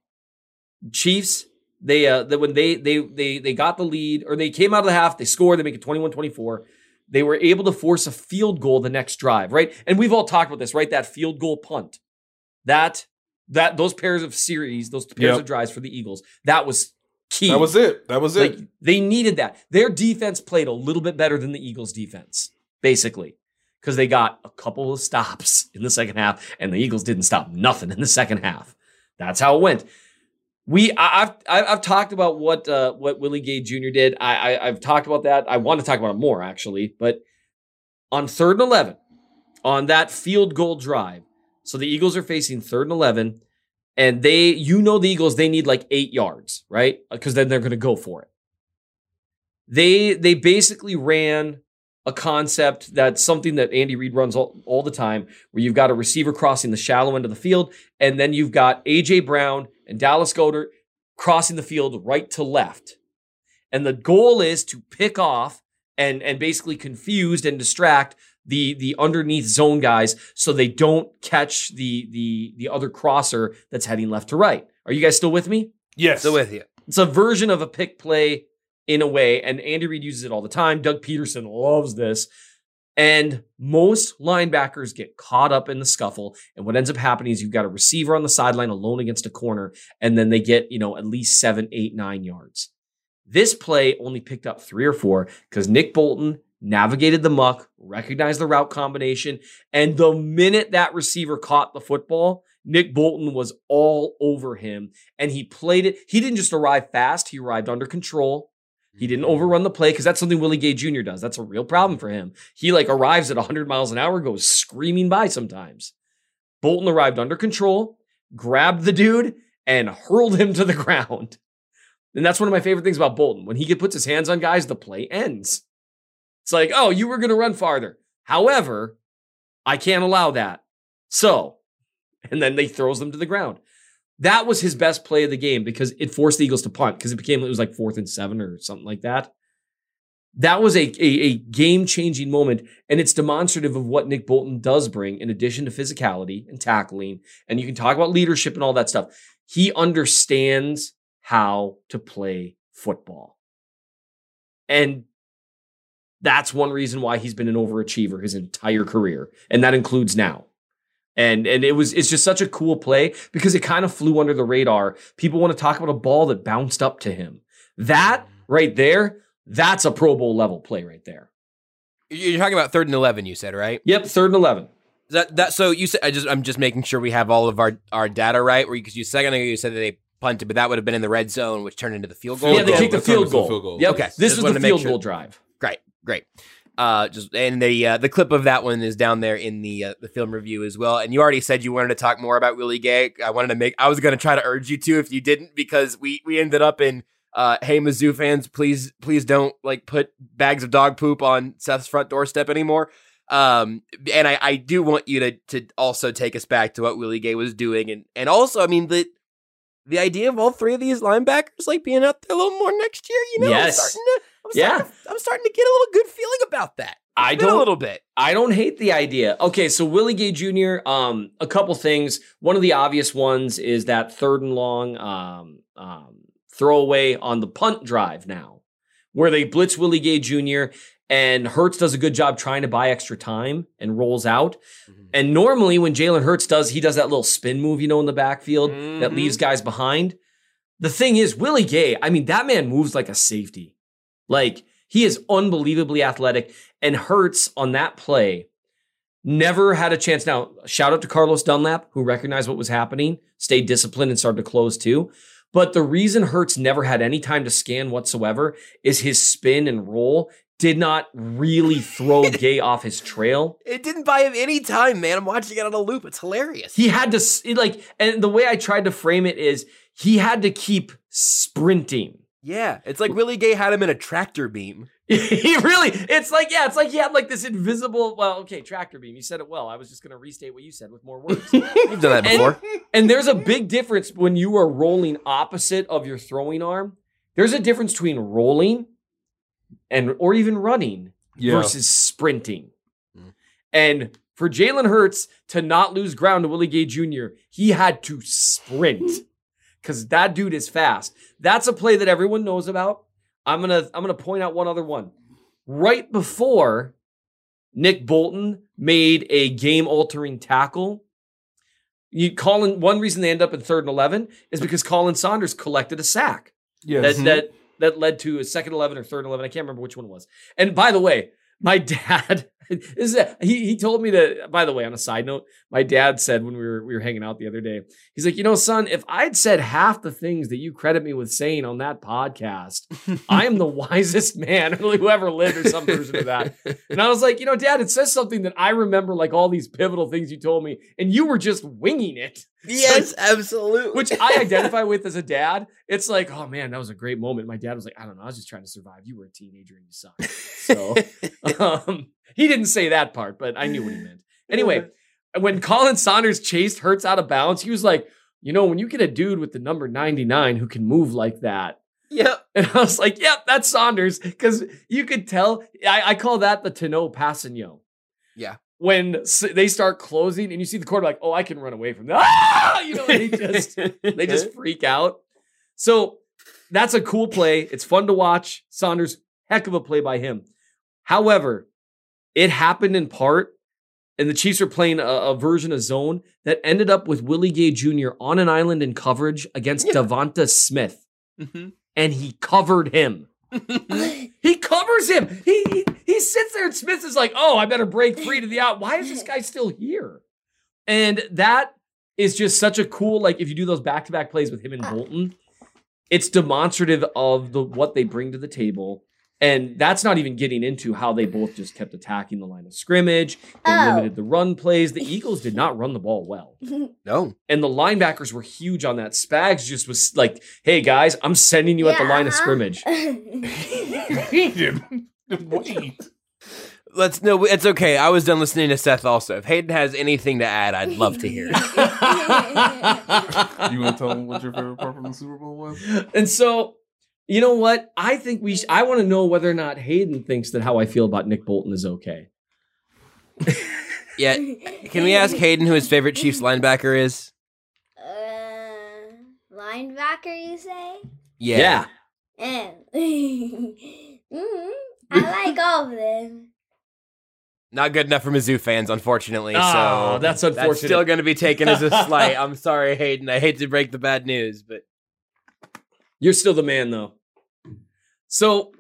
Chiefs, they uh the, when they they they they got the lead, or they came out of the half, they scored, they make it twenty-one twenty-four. They were able to force a field goal the next drive, right? And we've all talked about this, right? That field goal punt. That that those pairs of series, those pairs Yep. of drives for the Eagles, that was key. That was it. That was it. Like, they needed that. Their defense played a little bit better than the Eagles' defense, basically, because they got a couple of stops in the second half, and the Eagles didn't stop nothing in the second half. That's how it went. We, I, I've, I've talked about what, uh, what Willie Gay Junior did. I, I, I've talked about that. I want to talk about it more, actually. But on third and eleven, on that field goal drive, so the Eagles are facing third and eleven, and they, you know, the Eagles, they need like eight yards, right? Because then they're going to go for it. They, they basically ran a concept that's something that Andy Reid runs all, all the time, where you've got a receiver crossing the shallow end of the field, and then you've got A J Brown and Dallas Goedert crossing the field right to left. And the goal is to pick off and, and basically confuse and distract the, the underneath zone guys so they don't catch the, the, the other crosser that's heading left to right. Are you guys still with me? Yes. Still with you. It's a version of a pick play in a way, and Andy Reid uses it all the time. Doug Peterson loves this. And most linebackers get caught up in the scuffle, and what ends up happening is you've got a receiver on the sideline alone against a corner, and then they get, you know, at least seven, eight, nine yards. This play only picked up three or four because Nick Bolton navigated the muck, recognized the route combination, and the minute that receiver caught the football, Nick Bolton was all over him, and he played it. He didn't just arrive fast, he arrived under control. He didn't overrun the play, because that's something Willie Gay Junior does. That's a real problem for him. He like arrives at one hundred miles an hour, goes screaming by sometimes. Bolton arrived under control, grabbed the dude, and hurled him to the ground. And that's one of my favorite things about Bolton. When he puts his hands on guys, the play ends. It's like, oh, you were going to run farther. However, I can't allow that. So, and then they throws them to the ground. That was his best play of the game because it forced the Eagles to punt, because it became, it was like fourth and seven or something like that. That was a, a, a game-changing moment, and it's demonstrative of what Nick Bolton does bring in addition to physicality and tackling. And you can talk about leadership and all that stuff. He understands how to play football. And that's one reason why he's been an overachiever his entire career. And that includes now. And and it was it's just such a cool play because it kind of flew under the radar. People want to talk about a ball that bounced up to him. That right there, that's a Pro Bowl level play right there. You're talking about third and eleven, you said, right? Yep, third and eleven. That that so you said I just I'm just making sure we have all of our, our data right. Where because you, you second ago you said that they punted, but that would have been in the red zone, which turned into the field goal. Yeah, they goal. kicked the That's field almost a goal. field goal. Yep. Okay, This just was wanted the to make field sure. goal drive. Great, great. Uh, just and the uh, the clip of that one is down there in the uh, the film review as well. And you already said you wanted to talk more about Willie Gay. I wanted to make. I was going to try to urge you to if you didn't, because we we ended up in. Uh, hey, Mizzou fans, please please don't like put bags of dog poop on Seth's front doorstep anymore. Um, and I, I do want you to to also take us back to what Willie Gay was doing, and and also I mean the the idea of all three of these linebackers like being out there a little more next year. You know, Yes. I'm starting to, I'm Yeah. starting to, I'm starting to get a little good feeling about that. I It's been don't- a little bit. I don't hate the idea. Okay, so Willie Gay Junior, um, a couple things. One of the obvious ones is that third and long um, um, throwaway on the punt drive now, where they blitz Willie Gay Junior and Hurts does a good job trying to buy extra time and rolls out. Mm-hmm. And normally when Jalen Hurts does, he does that little spin move, you know, in the backfield that Mhm. leaves guys behind. The thing is, Willie Gay, I mean, that man moves like a safety. Like, he is unbelievably athletic, and Hurts on that play never had a chance. Now, shout out to Carlos Dunlap, who recognized what was happening, stayed disciplined, and started to close too. But the reason Hurts never had any time to scan whatsoever is his spin and roll did not really throw Gay off his trail. It didn't buy him any time, man. I'm watching it on a loop. It's hilarious. He had to, like, and the way I tried to frame it is he had to keep sprinting. Yeah, it's like Willie Gay had him in a tractor beam. He really, it's like, yeah, it's like he had like this invisible, well, okay, tractor beam. You said it well. I was just going to restate what you said with more words. You've done that before. And, and there's a big difference when you are rolling opposite of your throwing arm. There's a difference between rolling and or even running Yeah. versus sprinting. Mm. And for Jalen Hurts to not lose ground to Willie Gay Junior, he had to sprint because that dude is fast. That's a play that everyone knows about. I'm gonna I'm gonna point out one other one. Right before Nick Bolton made a game-altering tackle, you Colin. One reason they end up in third and eleven is because Colin Saunders collected a sack. Yes. That that that led to a second eleven or third and eleven. I can't remember which one it was. And by the way, my dad, this is a, he he told me to. By the way, on a side note, my dad said when we were we were hanging out the other day, he's like, you know, son, if I'd said half the things that you credit me with saying on that podcast, I am the wisest man who ever lived, or some version of that. And I was like, you know, Dad, it says something that I remember, like all these pivotal things you told me, and you were just winging it. Yes, absolutely. Which I identify with as a dad. It's like, oh man, that was a great moment. My dad was like, I don't know, I was just trying to survive. You were a teenager and you sucked. So um, he didn't say that part, but I knew what he meant. Anyway, when Colin Saunders chased Hurts out of bounds, he was like, you know, when you get a dude with the number ninety-nine who can move like that. Yep. And I was like, yep, that's Saunders. Because you could tell, I, I call that the Tano Passigno. Yeah. When they start closing and you see the quarterback, oh, I can run away from that. Ah! You know, they just they just freak out. So that's a cool play. It's fun to watch. Saunders, heck of a play by him. However, it happened in part, and the Chiefs were playing a, a version of zone that ended up with Willie Gay Junior on an island in coverage against yeah. Devonta Smith. Mm-hmm. And he covered him. He covers him. He, he he sits there and Smith is like, oh, I better break free to the out. Why is this guy still here? And that is just such a cool, like if you do those back-to-back plays with him and Bolton, it's demonstrative of the what they bring to the table. And that's not even getting into how they both just kept attacking the line of scrimmage. They oh. limited the run plays. The Eagles did not run the ball well. No. And the linebackers were huge on that. Spags just was like, hey, guys, I'm sending you yeah. at the line of scrimmage. Wait. Let's no, it's okay. I was done listening to Seth also. If Hayden has anything to add, I'd love to hear it. You want to tell him what your favorite part from the Super Bowl was? And so, you know what? I think we sh- I want to know whether or not Hayden thinks that how I feel about Nick Bolton is okay. Yeah. Can we ask Hayden who his favorite Chiefs linebacker is? Uh, linebacker, you say? Yeah. yeah. mm-hmm. I like all of them. Not good enough for Mizzou fans, unfortunately. Oh, so that's unfortunate. That's still going to be taken as a slight. I'm sorry, Hayden. I hate to break the bad news, but you're still the man, though. So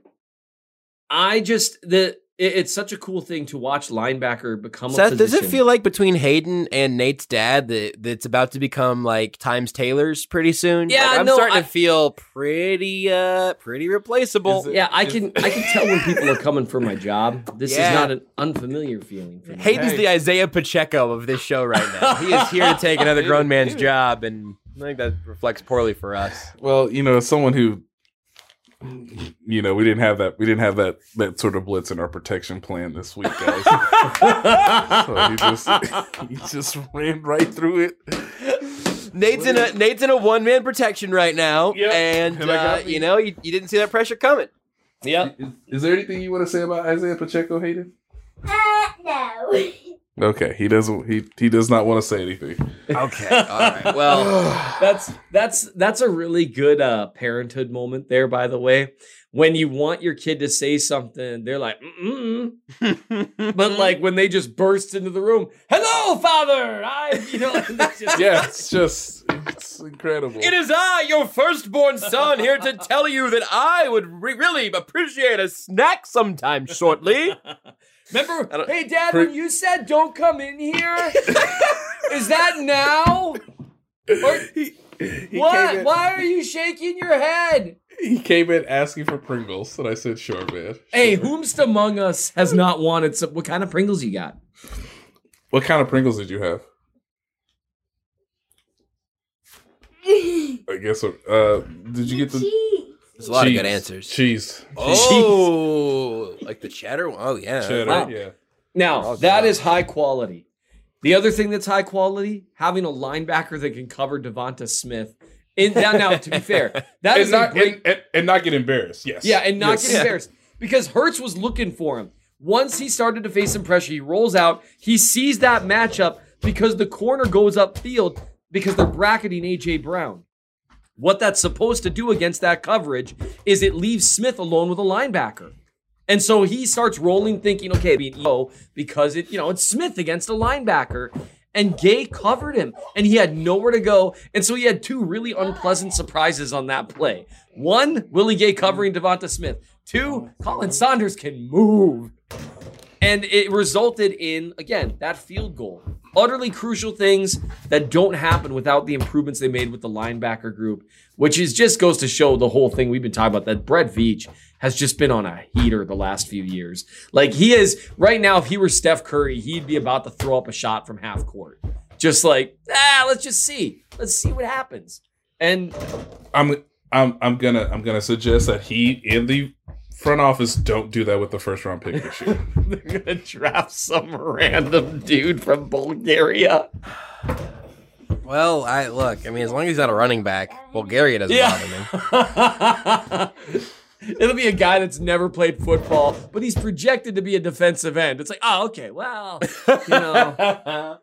I just the it, it's such a cool thing to watch linebacker become Seth, a position. Does it feel like between Hayden and Nate's dad that that's about to become like Times Taylor's pretty soon? Yeah, like, I'm no, starting I, to feel pretty uh pretty replaceable. It, yeah, I can I can tell when people are coming for my job. This yeah. is not an unfamiliar feeling for me. Hayden's hey. the Isaiah Pacheco of this show right now. He is here to take another grown man's job, and I think that reflects poorly for us. Well, you know, as someone who, you know, we didn't have that, we didn't have that that sort of blitz in our protection plan this week, guys. So he just he just ran right through it. Nate's in a Nate's in a one man protection right now, yep. and, and uh, you know, you, you didn't see that pressure coming. Yep. Is, is there anything you want to say about Isaiah Pacheco, Hayden? Uh, no. Okay, he doesn't. He he does not want to say anything. Okay, all right. Well, that's that's that's a really good uh, parenthood moment there. By the way, when you want your kid to say something, they're like, mm but like when they just burst into the room, "Hello, Father!" I, you know, it's just, yeah, it's just it's incredible. It is I, your firstborn son, here to tell you that I would re- really appreciate a snack sometime shortly. Remember, hey, Dad, when you said don't come in here, is that now? Or, he, he what? Why are you shaking your head? He came in asking for Pringles, and I said, "Sure, man." Sure. Hey, whomst among us has not wanted some? What kind of Pringles you got? What kind of Pringles did you have? I guess. Uh, did you get the? There's a lot cheese. of good answers. Cheese. Oh, like the cheddar? Oh, yeah. Cheddar, Wow. yeah. Now, Oh, that God. is high quality. The other thing that's high quality, having a linebacker that can cover Devonta Smith. In, now, now, to be fair, that And is not, a great... and, and, and not get embarrassed. Yes. Yeah, and not Yes. get embarrassed. Because Hurts was looking for him. Once he started to face some pressure, he rolls out. He sees that matchup because the corner goes upfield because they're bracketing A J Brown. What that's supposed to do against that coverage is it leaves Smith alone with a linebacker. And so he starts rolling thinking, okay, oh, because it, you know, it's Smith against a linebacker. And Gay covered him and he had nowhere to go. And so he had two really unpleasant surprises on that play. One, Willie Gay covering Devonta Smith. Two, Colin Saunders can move. And it resulted in, again, that field goal. Utterly crucial things that don't happen without the improvements they made with the linebacker group, which is just goes to show the whole thing we've been talking about, that Brett Veach has just been on a heater the last few years. Like he is, right now, if he were Steph Curry, he'd be about to throw up a shot from half court. Just like, ah, let's just see. Let's see what happens. And I'm I'm I'm gonna I'm gonna suggest that he in the front office don't do that with the first round pick this year. they're gonna draft some random dude from Bulgaria. Well, I look, I mean, as long as he's not a running back, Bulgaria doesn't bother me. It'll be a guy that's never played football, but he's projected to be a defensive end. It's like, oh, okay, well, you know.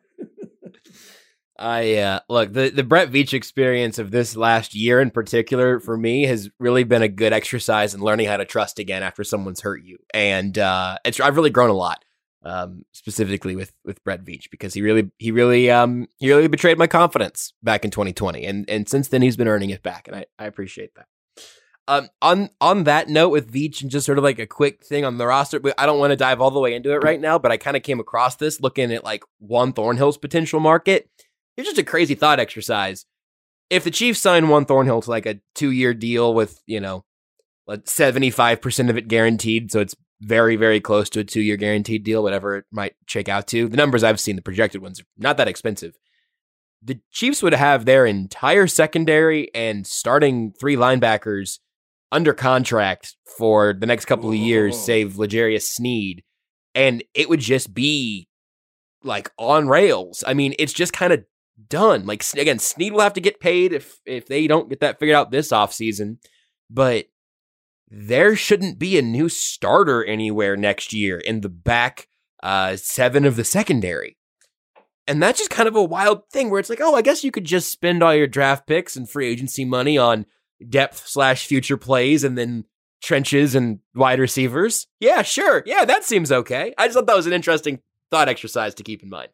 I uh, look, the, the Brett Veach experience of this last year in particular for me has really been a good exercise in learning how to trust again after someone's hurt you. And uh, it's I've really grown a lot, um, specifically with with Brett Veach, because he really he really um, he really betrayed my confidence back in twenty twenty, and and since then he's been earning it back, and I, I appreciate that. Um, on on that note with Veach, and just sort of like a quick thing on the roster, but I don't want to dive all the way into it right now, but I kind of came across this looking at like Juan Thornhill's potential market. It's just a crazy thought exercise. If the Chiefs sign Juan Thornhill to like a two-year deal with, you know, like seventy-five percent of it guaranteed, so it's very, very close to a two-year guaranteed deal, whatever it might shake out to. The numbers I've seen, the projected ones, are not that expensive. The Chiefs would have their entire secondary and starting three linebackers under contract for the next couple of years, Whoa. save L'Jarius Sneed, and it would just be like on rails. I mean, it's just kind of done. Like, again, Sneed will have to get paid if if they don't get that figured out this offseason, but there shouldn't be a new starter anywhere next year in the back uh, seven of the secondary. And that's just kind of a wild thing where it's like, oh, I guess you could just spend all your draft picks and free agency money on depth slash future plays and then trenches and wide receivers. Yeah, sure. Yeah, that seems okay. I just thought that was an interesting thought exercise to keep in mind.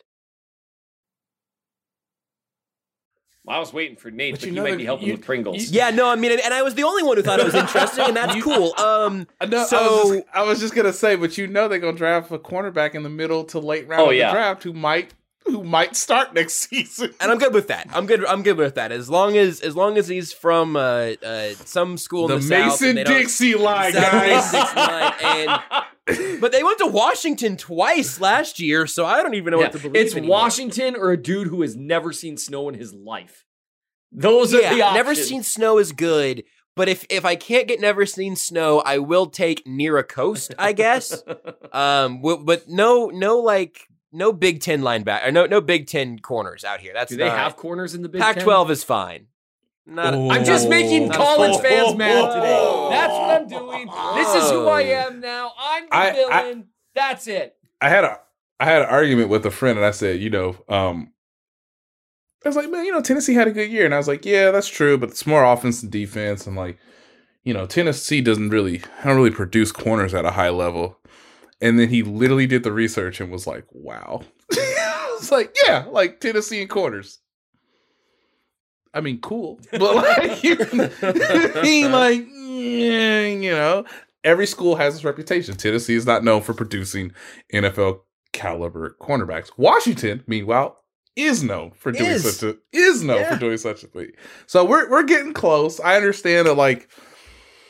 Well, I was waiting for Nate, But but, you he know might that be helping you- with Pringles. Yeah, no, I mean, and I was the only one who thought it was interesting, and that's cool. Um, No, so I was, just, I was just gonna say, but you know they're gonna draft a cornerback in the middle to late round Oh, of yeah. the draft who might who might start next season. and I'm good with that. I'm good. I'm good with that. As long as as long as he's from uh, uh, some school The in the South, Mason and they don't- Dixie line, South guys. Mason-Dixie line, and but they went to Washington twice last year, so I don't even know Yeah, what to believe. it's anymore. Washington or a dude who has never seen snow in his life. Those Yeah, are the options. never seen snow is good. But if if I can't get never seen snow, I will take near a coast, I guess. um, w- but no, no, like no Big Ten linebacker, or no, no Big Ten corners out here. That's Do they not, have corners in the Big Pac Ten? twelve is fine. Not. Oh. I'm just making Not college full. fans mad today. Oh. That's what I'm doing. This is who I am now. I'm the I- I- villain. That's it. I had a I had an argument with a friend, and I said, you know, um, I was like, man, you know, Tennessee had a good year, and I was like, yeah, that's true, but it's more offense and defense, and like, you know, Tennessee doesn't really, don't really produce corners at a high level. And then he literally did the research and was like, wow. I was like, yeah, like Tennessee and corners. I mean, cool, but like, you mean, like, yeah, you know, every school has its reputation. Tennessee is not known for producing N F L caliber cornerbacks. Washington, meanwhile, is known for doing Is. such a is known Yeah. for doing such a thing. So we're we're getting close. I understand that, like,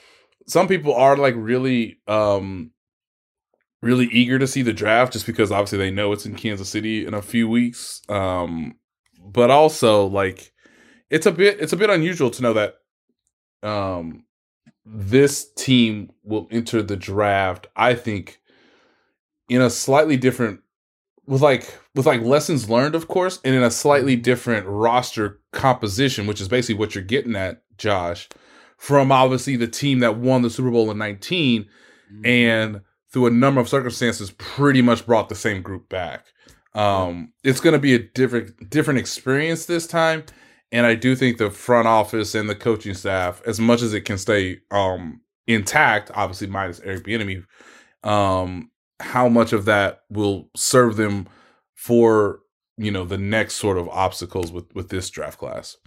some people are like really, um, really eager to see the draft just because obviously they know it's in Kansas City in a few weeks. Um, but also like it's a bit, it's a bit unusual to know that, um, this team will enter the draft, I think, in a slightly different, with like with like lessons learned, of course, and in a slightly different roster composition, which is basically what you're getting at, Josh, from obviously the team that won the Super Bowl in nineteen, mm-hmm. and through a number of circumstances, pretty much brought the same group back. Um, it's going to be a different different experience this time. And I do think the front office and the coaching staff, as much as it can stay um, intact, obviously minus Eric Bieniemy, um, how much of that will serve them for, you know, the next sort of obstacles with, with this draft class.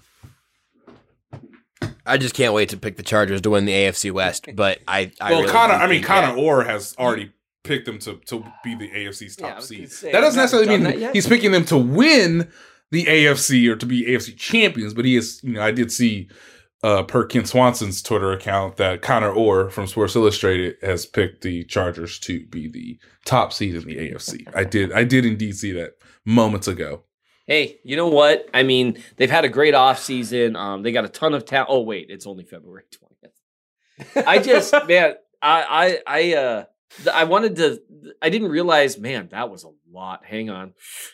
I just can't wait to pick the Chargers to win the A F C West. But I, I well, really Connor, I mean, think, Connor yeah. Orr has already picked them to to be the A F C's top Yeah, seed. say, That doesn't necessarily mean that he's picking them to win the A F C or to be A F C champions, but he is, you know, I did see uh, per Ken Swanson's Twitter account that Connor Orr from Sports Illustrated has picked the Chargers to be the top seed in the A F C. I did, I did indeed see that moments ago. Hey, you know what? I mean, they've had a great offseason. Um, they got a ton of talent. Oh, wait, it's only February twentieth. I just, man, I, I, I, uh, I wanted to, I didn't realize, man, that was a lot. Hang on.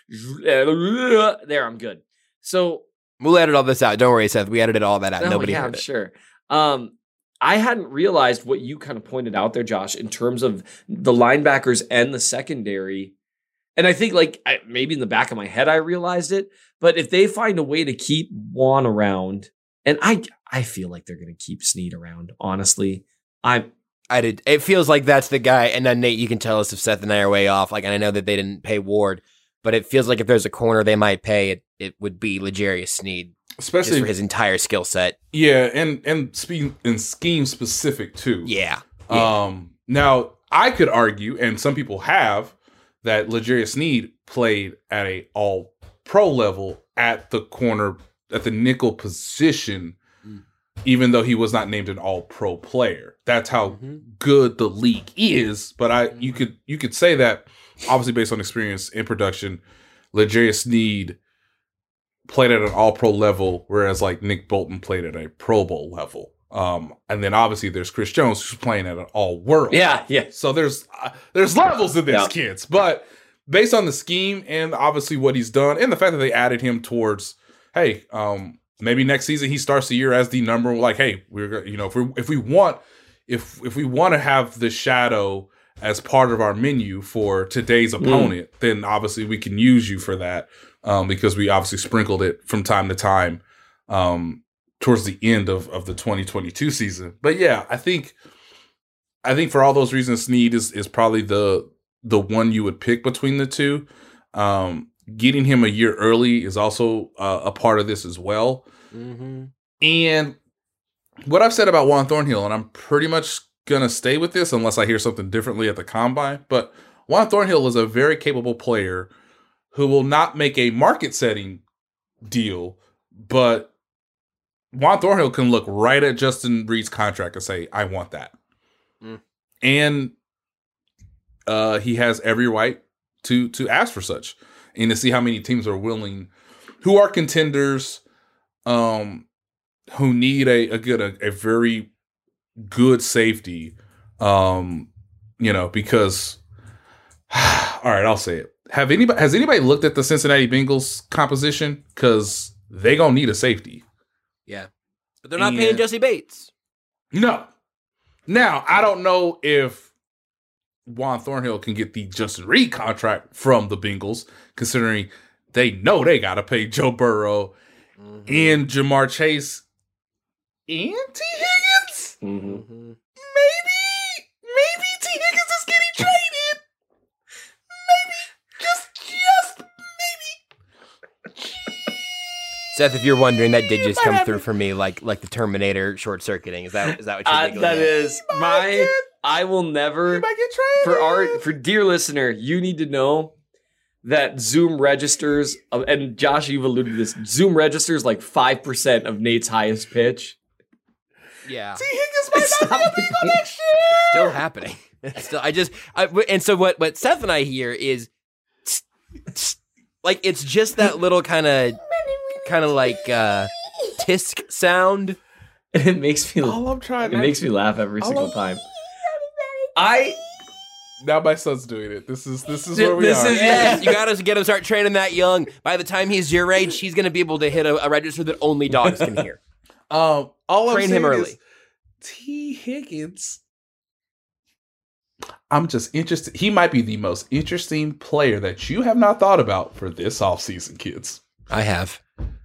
There, I'm good. So We'll edit all this out. Don't worry, Seth. We edited all that out. oh, Nobody yeah, heard I'm it. sure. Um, I hadn't realized what you kind of pointed out there, Josh, in terms of the linebackers and the secondary. And I think, like, I, maybe in the back of my head, I realized it. But if they find a way to keep Juan around, and I, I feel like they're going to keep Snead around. Honestly, I'm. I did. It feels like that's the guy. And then Nate, you can tell us if Seth and I are way off. Like, and I know that they didn't pay Ward, but it feels like if there's a corner they might pay, it it would be L'Jarius Sneed, Especially just for his entire skill set. Yeah, and and speed and scheme specific too. Yeah. yeah. Um. Now I could argue, and some people have, that L'Jarius Sneed played at a all pro level at the corner at the nickel position. Even though he was not named an all-pro player. That's how mm-hmm. good the league is. But I you could you could say that, obviously based on experience in production, L'Jarius Sneed played at an all-pro level, whereas like Nick Bolton played at a Pro Bowl level. Um, and then obviously there's Chris Jones who's playing at an all-world. Yeah, yeah. So there's uh, there's levels to this, yeah. kids. But based on the scheme and obviously what he's done, and the fact that they added him towards, hey, um, maybe next season he starts the year as the number. Like, hey, we're you know if we if we want if if we want to have the shadow as part of our menu for today's opponent, mm. then obviously we can use you for that um, because we obviously sprinkled it from time to time um, towards the end of, of the twenty twenty-two season. But yeah, I think I think for all those reasons, Snead is is probably the the one you would pick between the two. Um, Getting him a year early is also uh, a part of this as well. Mm-hmm. And what I've said about Juan Thornhill, and I'm pretty much going to stay with this unless I hear something differently at the combine, but Juan Thornhill is a very capable player who will not make a market-setting deal, but Juan Thornhill can look right at Justin Reed's contract and say, I want that. Mm. And uh, he has every right to to ask for such. And to see how many teams are willing, who are contenders, um, who need a, a good, a, a very good safety, um, you know, because, all right, I'll say it. Have anybody, has anybody looked at the Cincinnati Bengals composition? Because they gonna need a safety. Yeah. But they're not and, paying Jesse Bates. No. Now, I don't know if Juan Thornhill can get the Justin Reed contract from the Bengals, considering they know they got to pay Joe Burrow mm-hmm. and Jamar Chase and T. Higgins. Mm-hmm. Maybe, maybe T. Higgins is getting traded. Maybe, just, just maybe. Seth, if you're wondering, that did just come through for me, like like the Terminator short circuiting. Is that is that what you're uh, thinking? That is my. I will never. You might get traded. For our for dear listener, you need to know that Zoom registers, and Josh, you've alluded to this. Zoom registers like five percent of Nate's highest pitch. Yeah. T. Higgins might not be illegal next year. Still happening. Still, I just I, and so what? What Seth and I hear is like it's just that little kind of kind of like uh, tisk sound. It makes me. All I'm trying It to makes me laugh every All single I'm- time. I. Now my son's doing it. This is this is Th- where we this are. is- Yes, you gotta get him start training that young. By the time he's your age, he's gonna be able to hit a, a register that only dogs can hear. Um, all I'm Train saying him early. is T. Higgins. I'm just interested. He might be the most interesting player that you have not thought about for this offseason, kids. I have.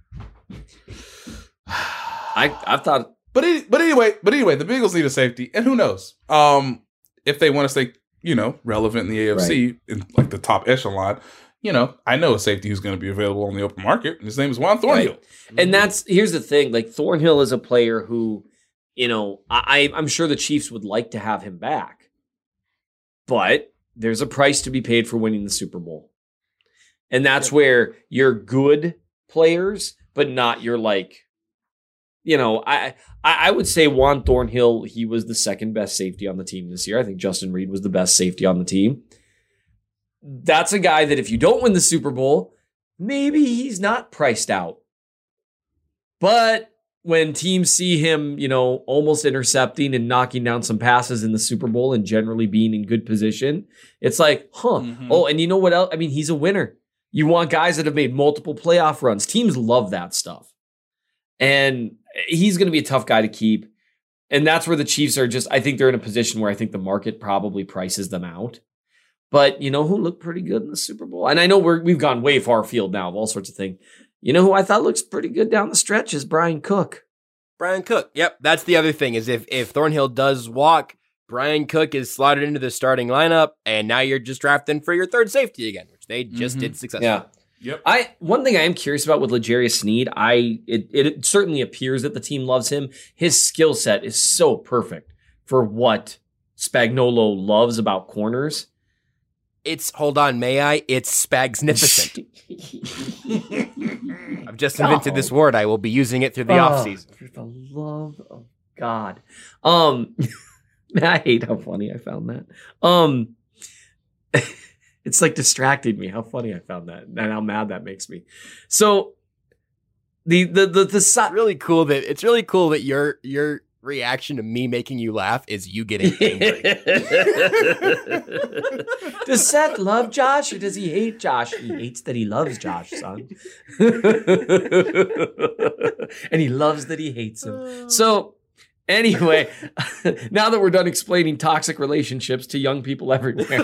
I. I've thought. But it, but anyway, but anyway, the Bengals need a safety, and who knows? Um, if they want to stay, you know, relevant in the A F C in like the top echelon, you know, I know a safety who's going to be available on the open market. And his name is Juan Thornhill. Right. And that's here's the thing. Like Thornhill is a player who, you know, I, I'm sure the Chiefs would like to have him back, but there's a price to be paid for winning the Super Bowl, and that's where you're good players, but not your like. You know, I, I I would say Juan Thornhill, he was the second best safety on the team this year. I think Justin Reed was the best safety on the team. That's a guy that if you don't win the Super Bowl, maybe he's not priced out. But when teams see him, you know, almost intercepting and knocking down some passes in the Super Bowl and generally being in good position, it's like, huh. Mhm. Oh, and you know what else? I mean, he's a winner. You want guys that have made multiple playoff runs. Teams love that stuff. And he's going to be a tough guy to keep. And that's where the Chiefs are just, I think they're in a position where I think the market probably prices them out. But you know who looked pretty good in the Super Bowl? And I know we're, we've gone way far afield now of all sorts of things. You know who I thought looks pretty good down the stretch is Brian Cook. Brian Cook. Yep, that's the other thing is if if Thornhill does walk, Brian Cook is slotted into the starting lineup, and now you're just drafting for your third safety again, which they just Mhm. did successfully. Yeah. Yep. I one thing I am curious about with L'Jarius Sneed, I it, it certainly appears that the team loves him. His skill set is so perfect for what Spagnuolo loves about corners. It's hold on, may I? It's Spagsnificent. I've just invented this word. I will be using it through the Oh, off season. For the love of God. Um I hate how funny I found that. Um it's like distracting me how funny I found that and how mad that makes me. So the the the the si- It's really cool that it's really cool that your your reaction to me making you laugh is you getting angry. Does Seth love Josh or does he hate Josh? He hates that he loves Josh, son. And he loves that he hates him. So anyway, now that we're done explaining toxic relationships to young people everywhere.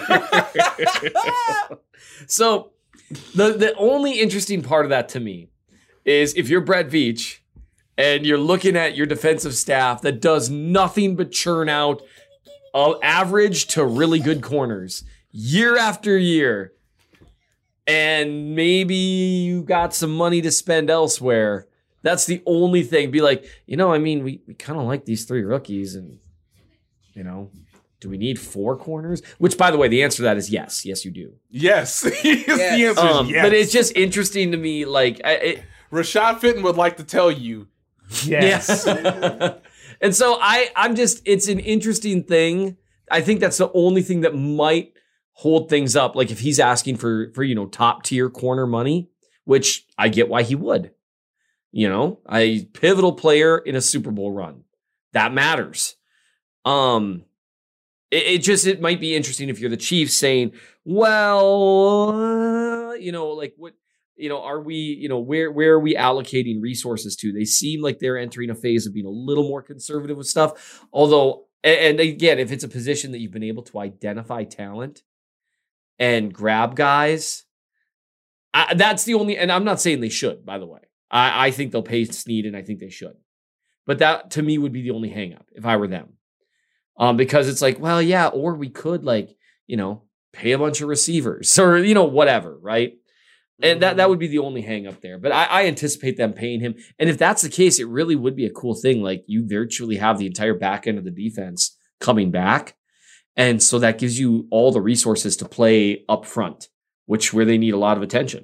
So the, the only interesting part of that to me is if you're Brett Veach and you're looking at your defensive staff that does nothing but churn out uh, average to really good corners year after year, and maybe you got some money to spend elsewhere. That's the only thing. Be like, you know, I mean, we, we kind of like these three rookies, and, you know, do we need four corners? Which, by the way, the answer to that is yes. Yes, you do. Yes. The answer Um, is yes. But it's just interesting to me, like, I, it, Rashad Fenton would like to tell you, yes. yeah. And so I, I'm just, it's an interesting thing. I think that's the only thing that might hold things up. Like if he's asking for, for, you know, top tier corner money, which I get why he would, you know, a pivotal player in a Super Bowl run that matters. Um, it, it just, it might be interesting if you're the Chiefs saying, well, uh, you know, like what, you know, are we, you know, where where are we allocating resources to? They seem like they're entering a phase of being a little more conservative with stuff. Although, and, and again, if it's a position that you've been able to identify talent and grab guys, I, that's the only, and I'm not saying they should, by the way. I, I think they'll pay Sneed and I think they should. But that to me would be the only hang up if I were them. Um, because it's like, well, yeah, or we could like, you know, pay a bunch of receivers or, you know, whatever, right? And that, that would be the only hang up there. But I, I anticipate them paying him. And if that's the case, it really would be a cool thing. Like you virtually have the entire back end of the defense coming back. And so that gives you all the resources to play up front, which where they need a lot of attention.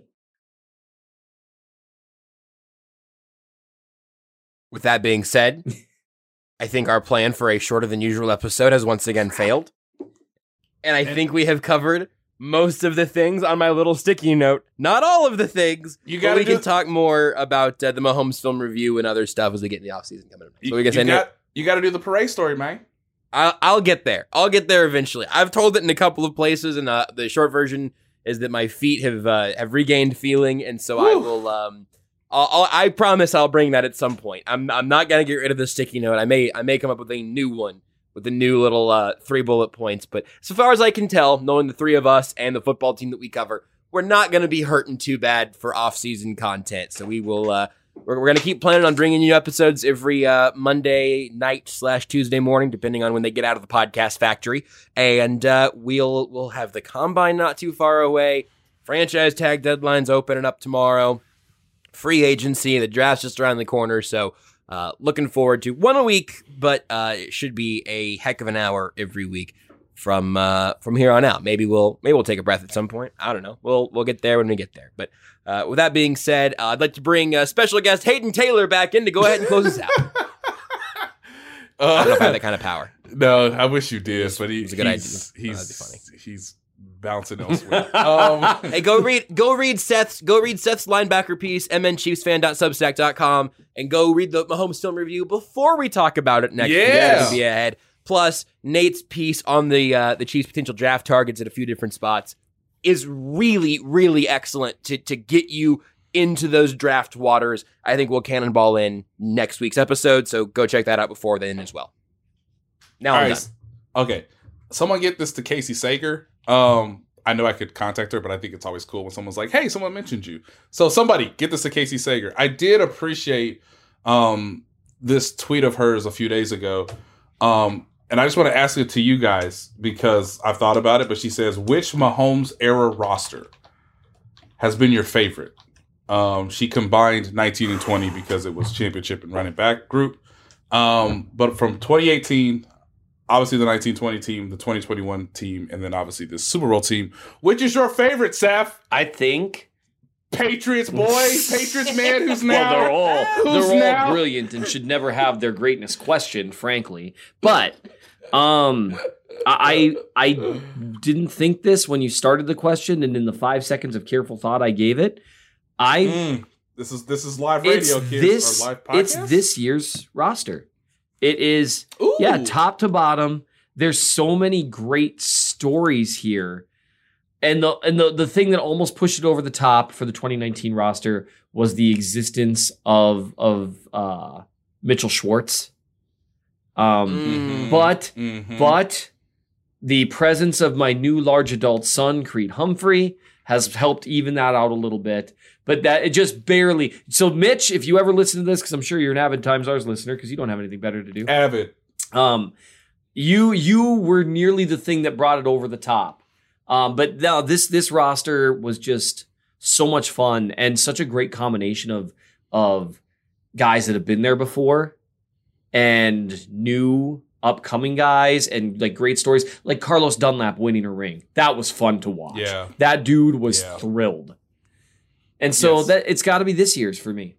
With that being said, I think our plan for a shorter than usual episode has once again failed. And I think we have covered most of the things on my little sticky note. Not all of the things. You but gotta we do- can talk more about uh, the Mahomes film review and other stuff as we get in the offseason coming up. So You, we can you say, got, you got to do the parade story, man. I'll, I'll get there. I'll get there eventually. I've told it in a couple of places, and uh, the short version is that my feet have uh, have regained feeling, and so I Whew. will. Um, I'll, I'll, I promise I'll bring that at some point. I'm I'm not gonna get rid of the sticky note. I may I may come up with a new one with the new little uh, three bullet points. But so far as I can tell, knowing the three of us and the football team that we cover, we're not gonna be hurting too bad for off season content. So we will. Uh, We're, we're going to keep planning on bringing you episodes every uh, Monday night slash Tuesday morning, depending on when they get out of the podcast factory. And uh, we'll we'll have the combine not too far away. Franchise tag deadline's opening up tomorrow. Free agency, the draft's just around the corner. So uh, looking forward to one a week, but uh, it should be a heck of an hour every week from uh, from here on out. Maybe we'll maybe we'll take a breath at some point. I don't know. We'll we'll get there when we get there. But uh, with that being said, uh, I'd like to bring uh, special guest Hayden Taylor back in to go ahead and close us out. Uh, I don't know if I have that kind of power. No, I wish you did, but he, was a good he's, idea. Oh, He's, that'd be he's bouncing elsewhere. um, Hey, go read go read Seth's go read Seth's linebacker piece, m n chiefs fan dot substack dot com, and go read the Mahomes film review before we talk about it next week. Yeah. It's gonna be ahead. Plus, Nate's piece on the uh, the Chiefs' potential draft targets at a few different spots is really, really excellent to to get you into those draft waters. I think we'll cannonball in next week's episode, so go check that out before then as well. Now all I'm right. done. Okay. Someone get this to Casey Sager. Um, I know I could contact her, but I think it's always cool when someone's like, hey, someone mentioned you. So somebody get this to Casey Sager. I did appreciate um, this tweet of hers a few days ago. Um, and I just want to ask it to you guys because I've thought about it, but she says, which Mahomes era roster has been your favorite? Um, she combined nineteen and twenty because it was championship and running back group. Um, but from twenty eighteen, obviously the nineteen twenty team, the twenty twenty-one team, and then obviously the Super Bowl team. Which is your favorite, Seth? I think. Patriots boy, Patriots man, who's now Well, they're all who's they're now? all brilliant and should never have their greatness questioned, frankly. But um, I I didn't think this when you started the question, and in the five seconds of careful thought I gave it, I Mm, this is this is live it's radio, kids, this or live podcast. it's this year's roster. It is Ooh. yeah, top to bottom. There's so many great stories here. And the and the, the thing that almost pushed it over the top for the twenty nineteen roster was the existence of of uh, Mitchell Schwartz. Um, Mm. But Mhm. but the presence of my new large adult son, Creed Humphrey, has helped even that out a little bit. But that it just barely. So Mitch, if you ever listen to this, because I'm sure you're an avid Times Ours listener, because you don't have anything better to do. Avid. Um, you you were nearly the thing that brought it over the top. Um, but no, this this roster was just so much fun and such a great combination of of guys that have been there before and new upcoming guys and like great stories, like Carlos Dunlap winning a ring. That was fun to watch. Yeah. That dude was Yeah. thrilled. And so Yes. that it's got to be this year's for me.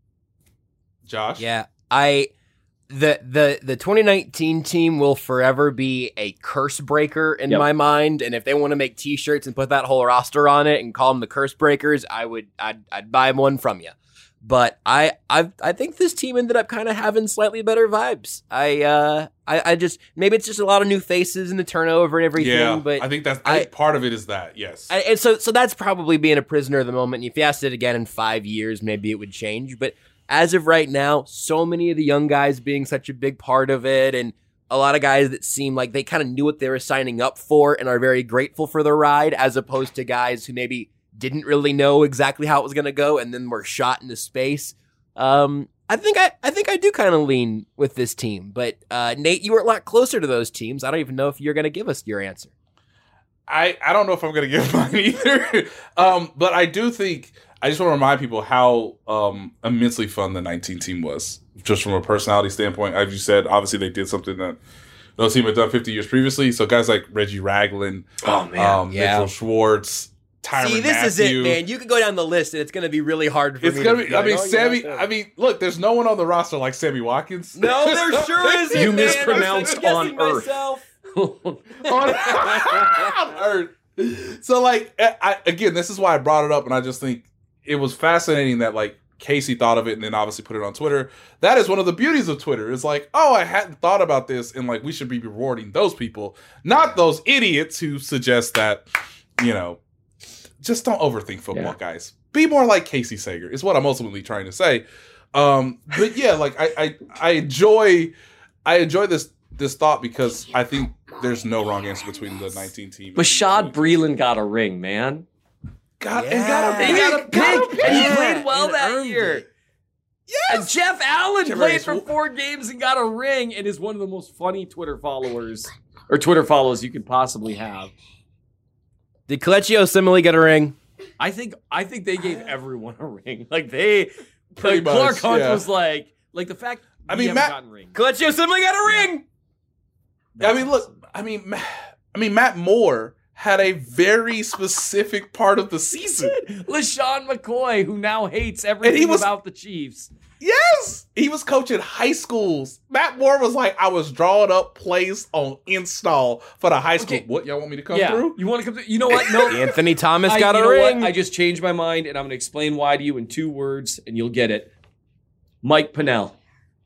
Josh. Yeah, I the the the twenty nineteen team will forever be a curse breaker in Yep. my mind. And if they want to make T-shirts and put that whole roster on it and call them the curse breakers, I would I'd I'd buy one from you. But I I I think this team ended up kind of having slightly better vibes. I uh I, I just maybe it's just a lot of new faces and the turnover and everything. Yeah, but I think that's I, I- think part of it is that. Yes. I, and so so that's probably being a prisoner of the moment. If you asked it again in five years, maybe it would change. But as of right now, so many of the young guys being such a big part of it, and a lot of guys that seem like they kind of knew what they were signing up for and are very grateful for the ride, as opposed to guys who maybe didn't really know exactly how it was going to go and then were shot into space. Um, I think I, I think I do kind of lean with this team. But uh, Nate, you were a lot closer to those teams. I don't even know if you're going to give us your answer. I, I don't know if I'm going to give mine either. um, but I do think, I just want to remind people how um, immensely fun the nineteen team was, just from a personality standpoint. As you said, obviously they did something that no team had done fifty years previously. So guys like Reggie Ragland, Oh, man. um, Yeah. Mitchell Schwartz, Tyrann See, this Mathieu. is it, man. You can go down the list, and it's going to be really hard for It's me gonna to be. I mean, like, oh, Sammy. yeah, I mean, look. There's no one on the roster like Sammy Watkins. No, there sure isn't. You man. mispronounced I'm on second-guessing Earth. myself. on, on Earth. So, like, I, again, this is why I brought it up, and I just think it was fascinating that like Casey thought of it, and then obviously put it on Twitter. That is one of the beauties of Twitter. It's like, oh, I hadn't thought about this, and like we should be rewarding those people, not those idiots who suggest that, you know. Just don't overthink football, Yeah. guys. Be more like Casey Sager is what I'm ultimately trying to say. Um, but yeah, like I, I, I enjoy, I enjoy this this thought because I think there's no wrong answer between the nineteen team. Bashad Breeland got a ring, man. got Yeah. and got a He got a pick, got pick, and he Yeah, played well and that earned year. it. And Jeff Allen Jeff played Reyes. for four games and got a ring, and is one of the most funny Twitter followers or Twitter follows you could possibly have. Did Kelechi Osemele get a ring? I think I think they gave everyone a ring. Like they, Pretty like Clark much, Hunt yeah. was like, like the fact. I we mean, haven't Matt- gotten rings. Kelechi Osemele got a ring. I mean, look, I mean, Ma- I mean, Matt Moore had a very specific part of the season. LaShawn McCoy, who now hates everything was- about the Chiefs. Yes, he was coaching high schools. Matt Moore was like, I was drawing up plays on install for the high school. Okay. What, y'all want me to come yeah, through? you want to come? Through? You know what? No, Anthony Thomas I, got you a know ring. What? I just changed my mind, and I'm going to explain why to you in two words, and you'll get it. Mike Pennell.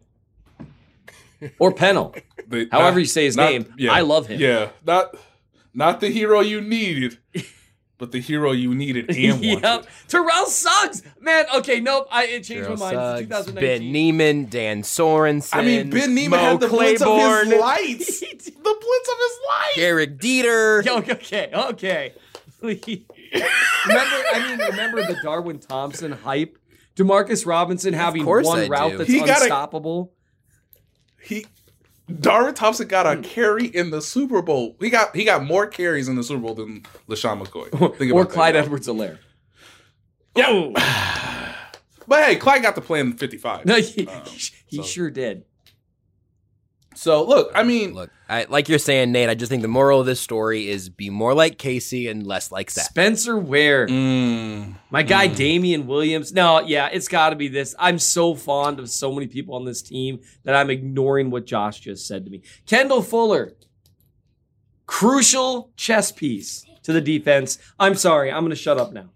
Or Pennell. The- However not- you say his not- name. yeah, I love him. Yeah, not not the hero you needed, but the hero you needed and yep. wanted. Terrell Suggs. Man, okay, nope. I it changed Terrell my mind. It's Suggs, twenty Ben nineteen. Neiman, Dan Sorensen. I mean, Ben Neiman Mo had the blitz of Claiborne, his lights. the blitz of his life. Derek Dieter. Yo, okay, okay. remember, I mean, remember the Darwin Thompson hype? DeMarcus Robinson having course one I route do. that's He got a- unstoppable. He Darwin Thompson got a carry in the Super Bowl. He got he got more carries in the Super Bowl than LaShawn McCoy. Think Or about Clyde that. Edwards-Helaire. Yeah. But hey, Clyde got to play in fifty-five. No, he, Um, he so- sure did. So look, I mean, Look, I, like you're saying, Nate, I just think the moral of this story is be more like Casey and less like Seth. Spencer Ware. mm, My guy Mm. Damian Williams. No, yeah, it's got to be this. I'm so fond of so many people on this team that I'm ignoring what Josh just said to me. Kendall Fuller, crucial chess piece to the defense. I'm sorry, I'm going to shut up now.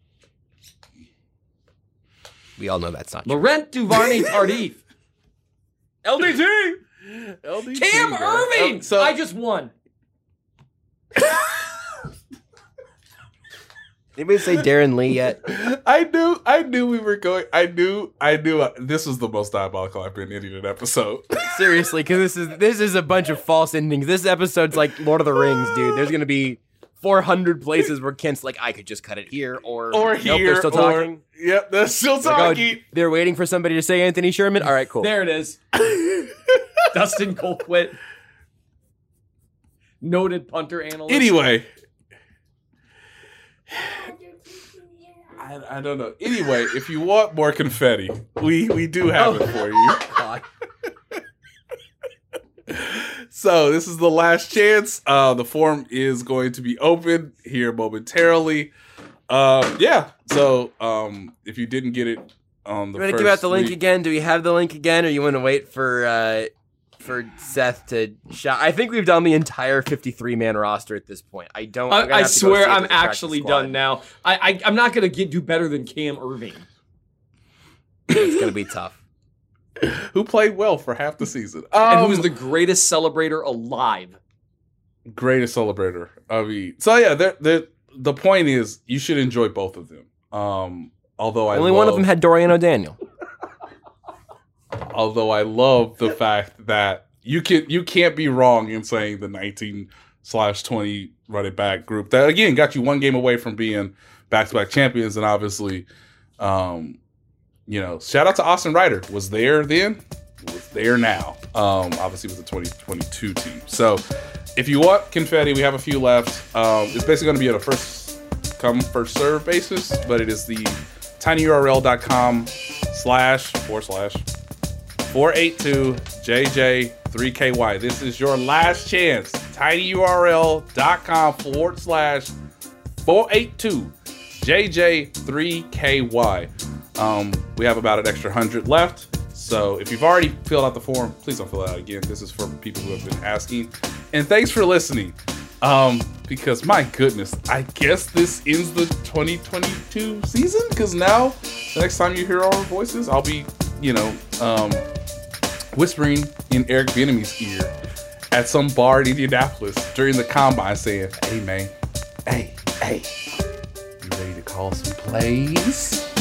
We all know that's not true. Laurent Duvernay Tardif, L D T. L D T, Cam man. Irving. Oh, so I just won. Anybody say Darren Lee yet? I knew, I knew we were going. I knew, I knew. Uh, this was the most diabolical I've been in an episode. Seriously, because this is this is a bunch of false endings. This episode's like Lord of the Rings, dude. There's gonna be four hundred places where Kent's like, I could just cut it here, or or nope, here, they're still or talking. yep, they're still Like, oh, talking. they're waiting for somebody to say Anthony Sherman. All right, cool. There it is. Dustin Colquitt, noted punter analyst. Anyway, I, I don't know. Anyway, if you want more confetti, we we do have it for you. God. So this is the last chance. Uh, the form is going to be open here momentarily. Uh, yeah. So um, if you didn't get it on the You want to first give out the link week- again? Do we have the link again, or you want to wait for uh, for Seth to shout? I think we've done the entire fifty-three man roster at this point. I don't. I'm gonna I, I have to go swear see if I'm there's a practice actually squad. done now. I, I I'm not gonna get do better than Cam Irving. It's gonna be tough. who played well for half the season. And Um, who was the greatest celebrator alive. greatest celebrator. I mean, so yeah, the the the point is you should enjoy both of them. Um, although I Only love, one of them had Dorian O'Daniel. although I love the fact that you can you can't be wrong in saying the nineteen slash twenty running back group that again got you one game away from being back to back champions, and obviously, um, you know, shout out to Austin Ryder, was there then, was there now. Um, obviously with the twenty twenty-two team. So if you want confetti, we have a few left. Um, it's basically going to be at a first come first serve basis, but it is the tinyurl.com slash forward slash four eight two J J three K Y. This is your last chance. tinyurl.com forward slash four eight two J J three K Y. Um, we have about an extra hundred left. So if you've already filled out the form, please don't fill it out again. This is for people who have been asking. And thanks for listening. Um, because my goodness, I guess this ends the twenty twenty-two season. Because now, the next time you hear our voices, I'll be, you know, um, whispering in Eric Bieniemy's ear at some bar in Indianapolis during the combine, saying, "Hey man, hey, hey, you ready to call some plays?"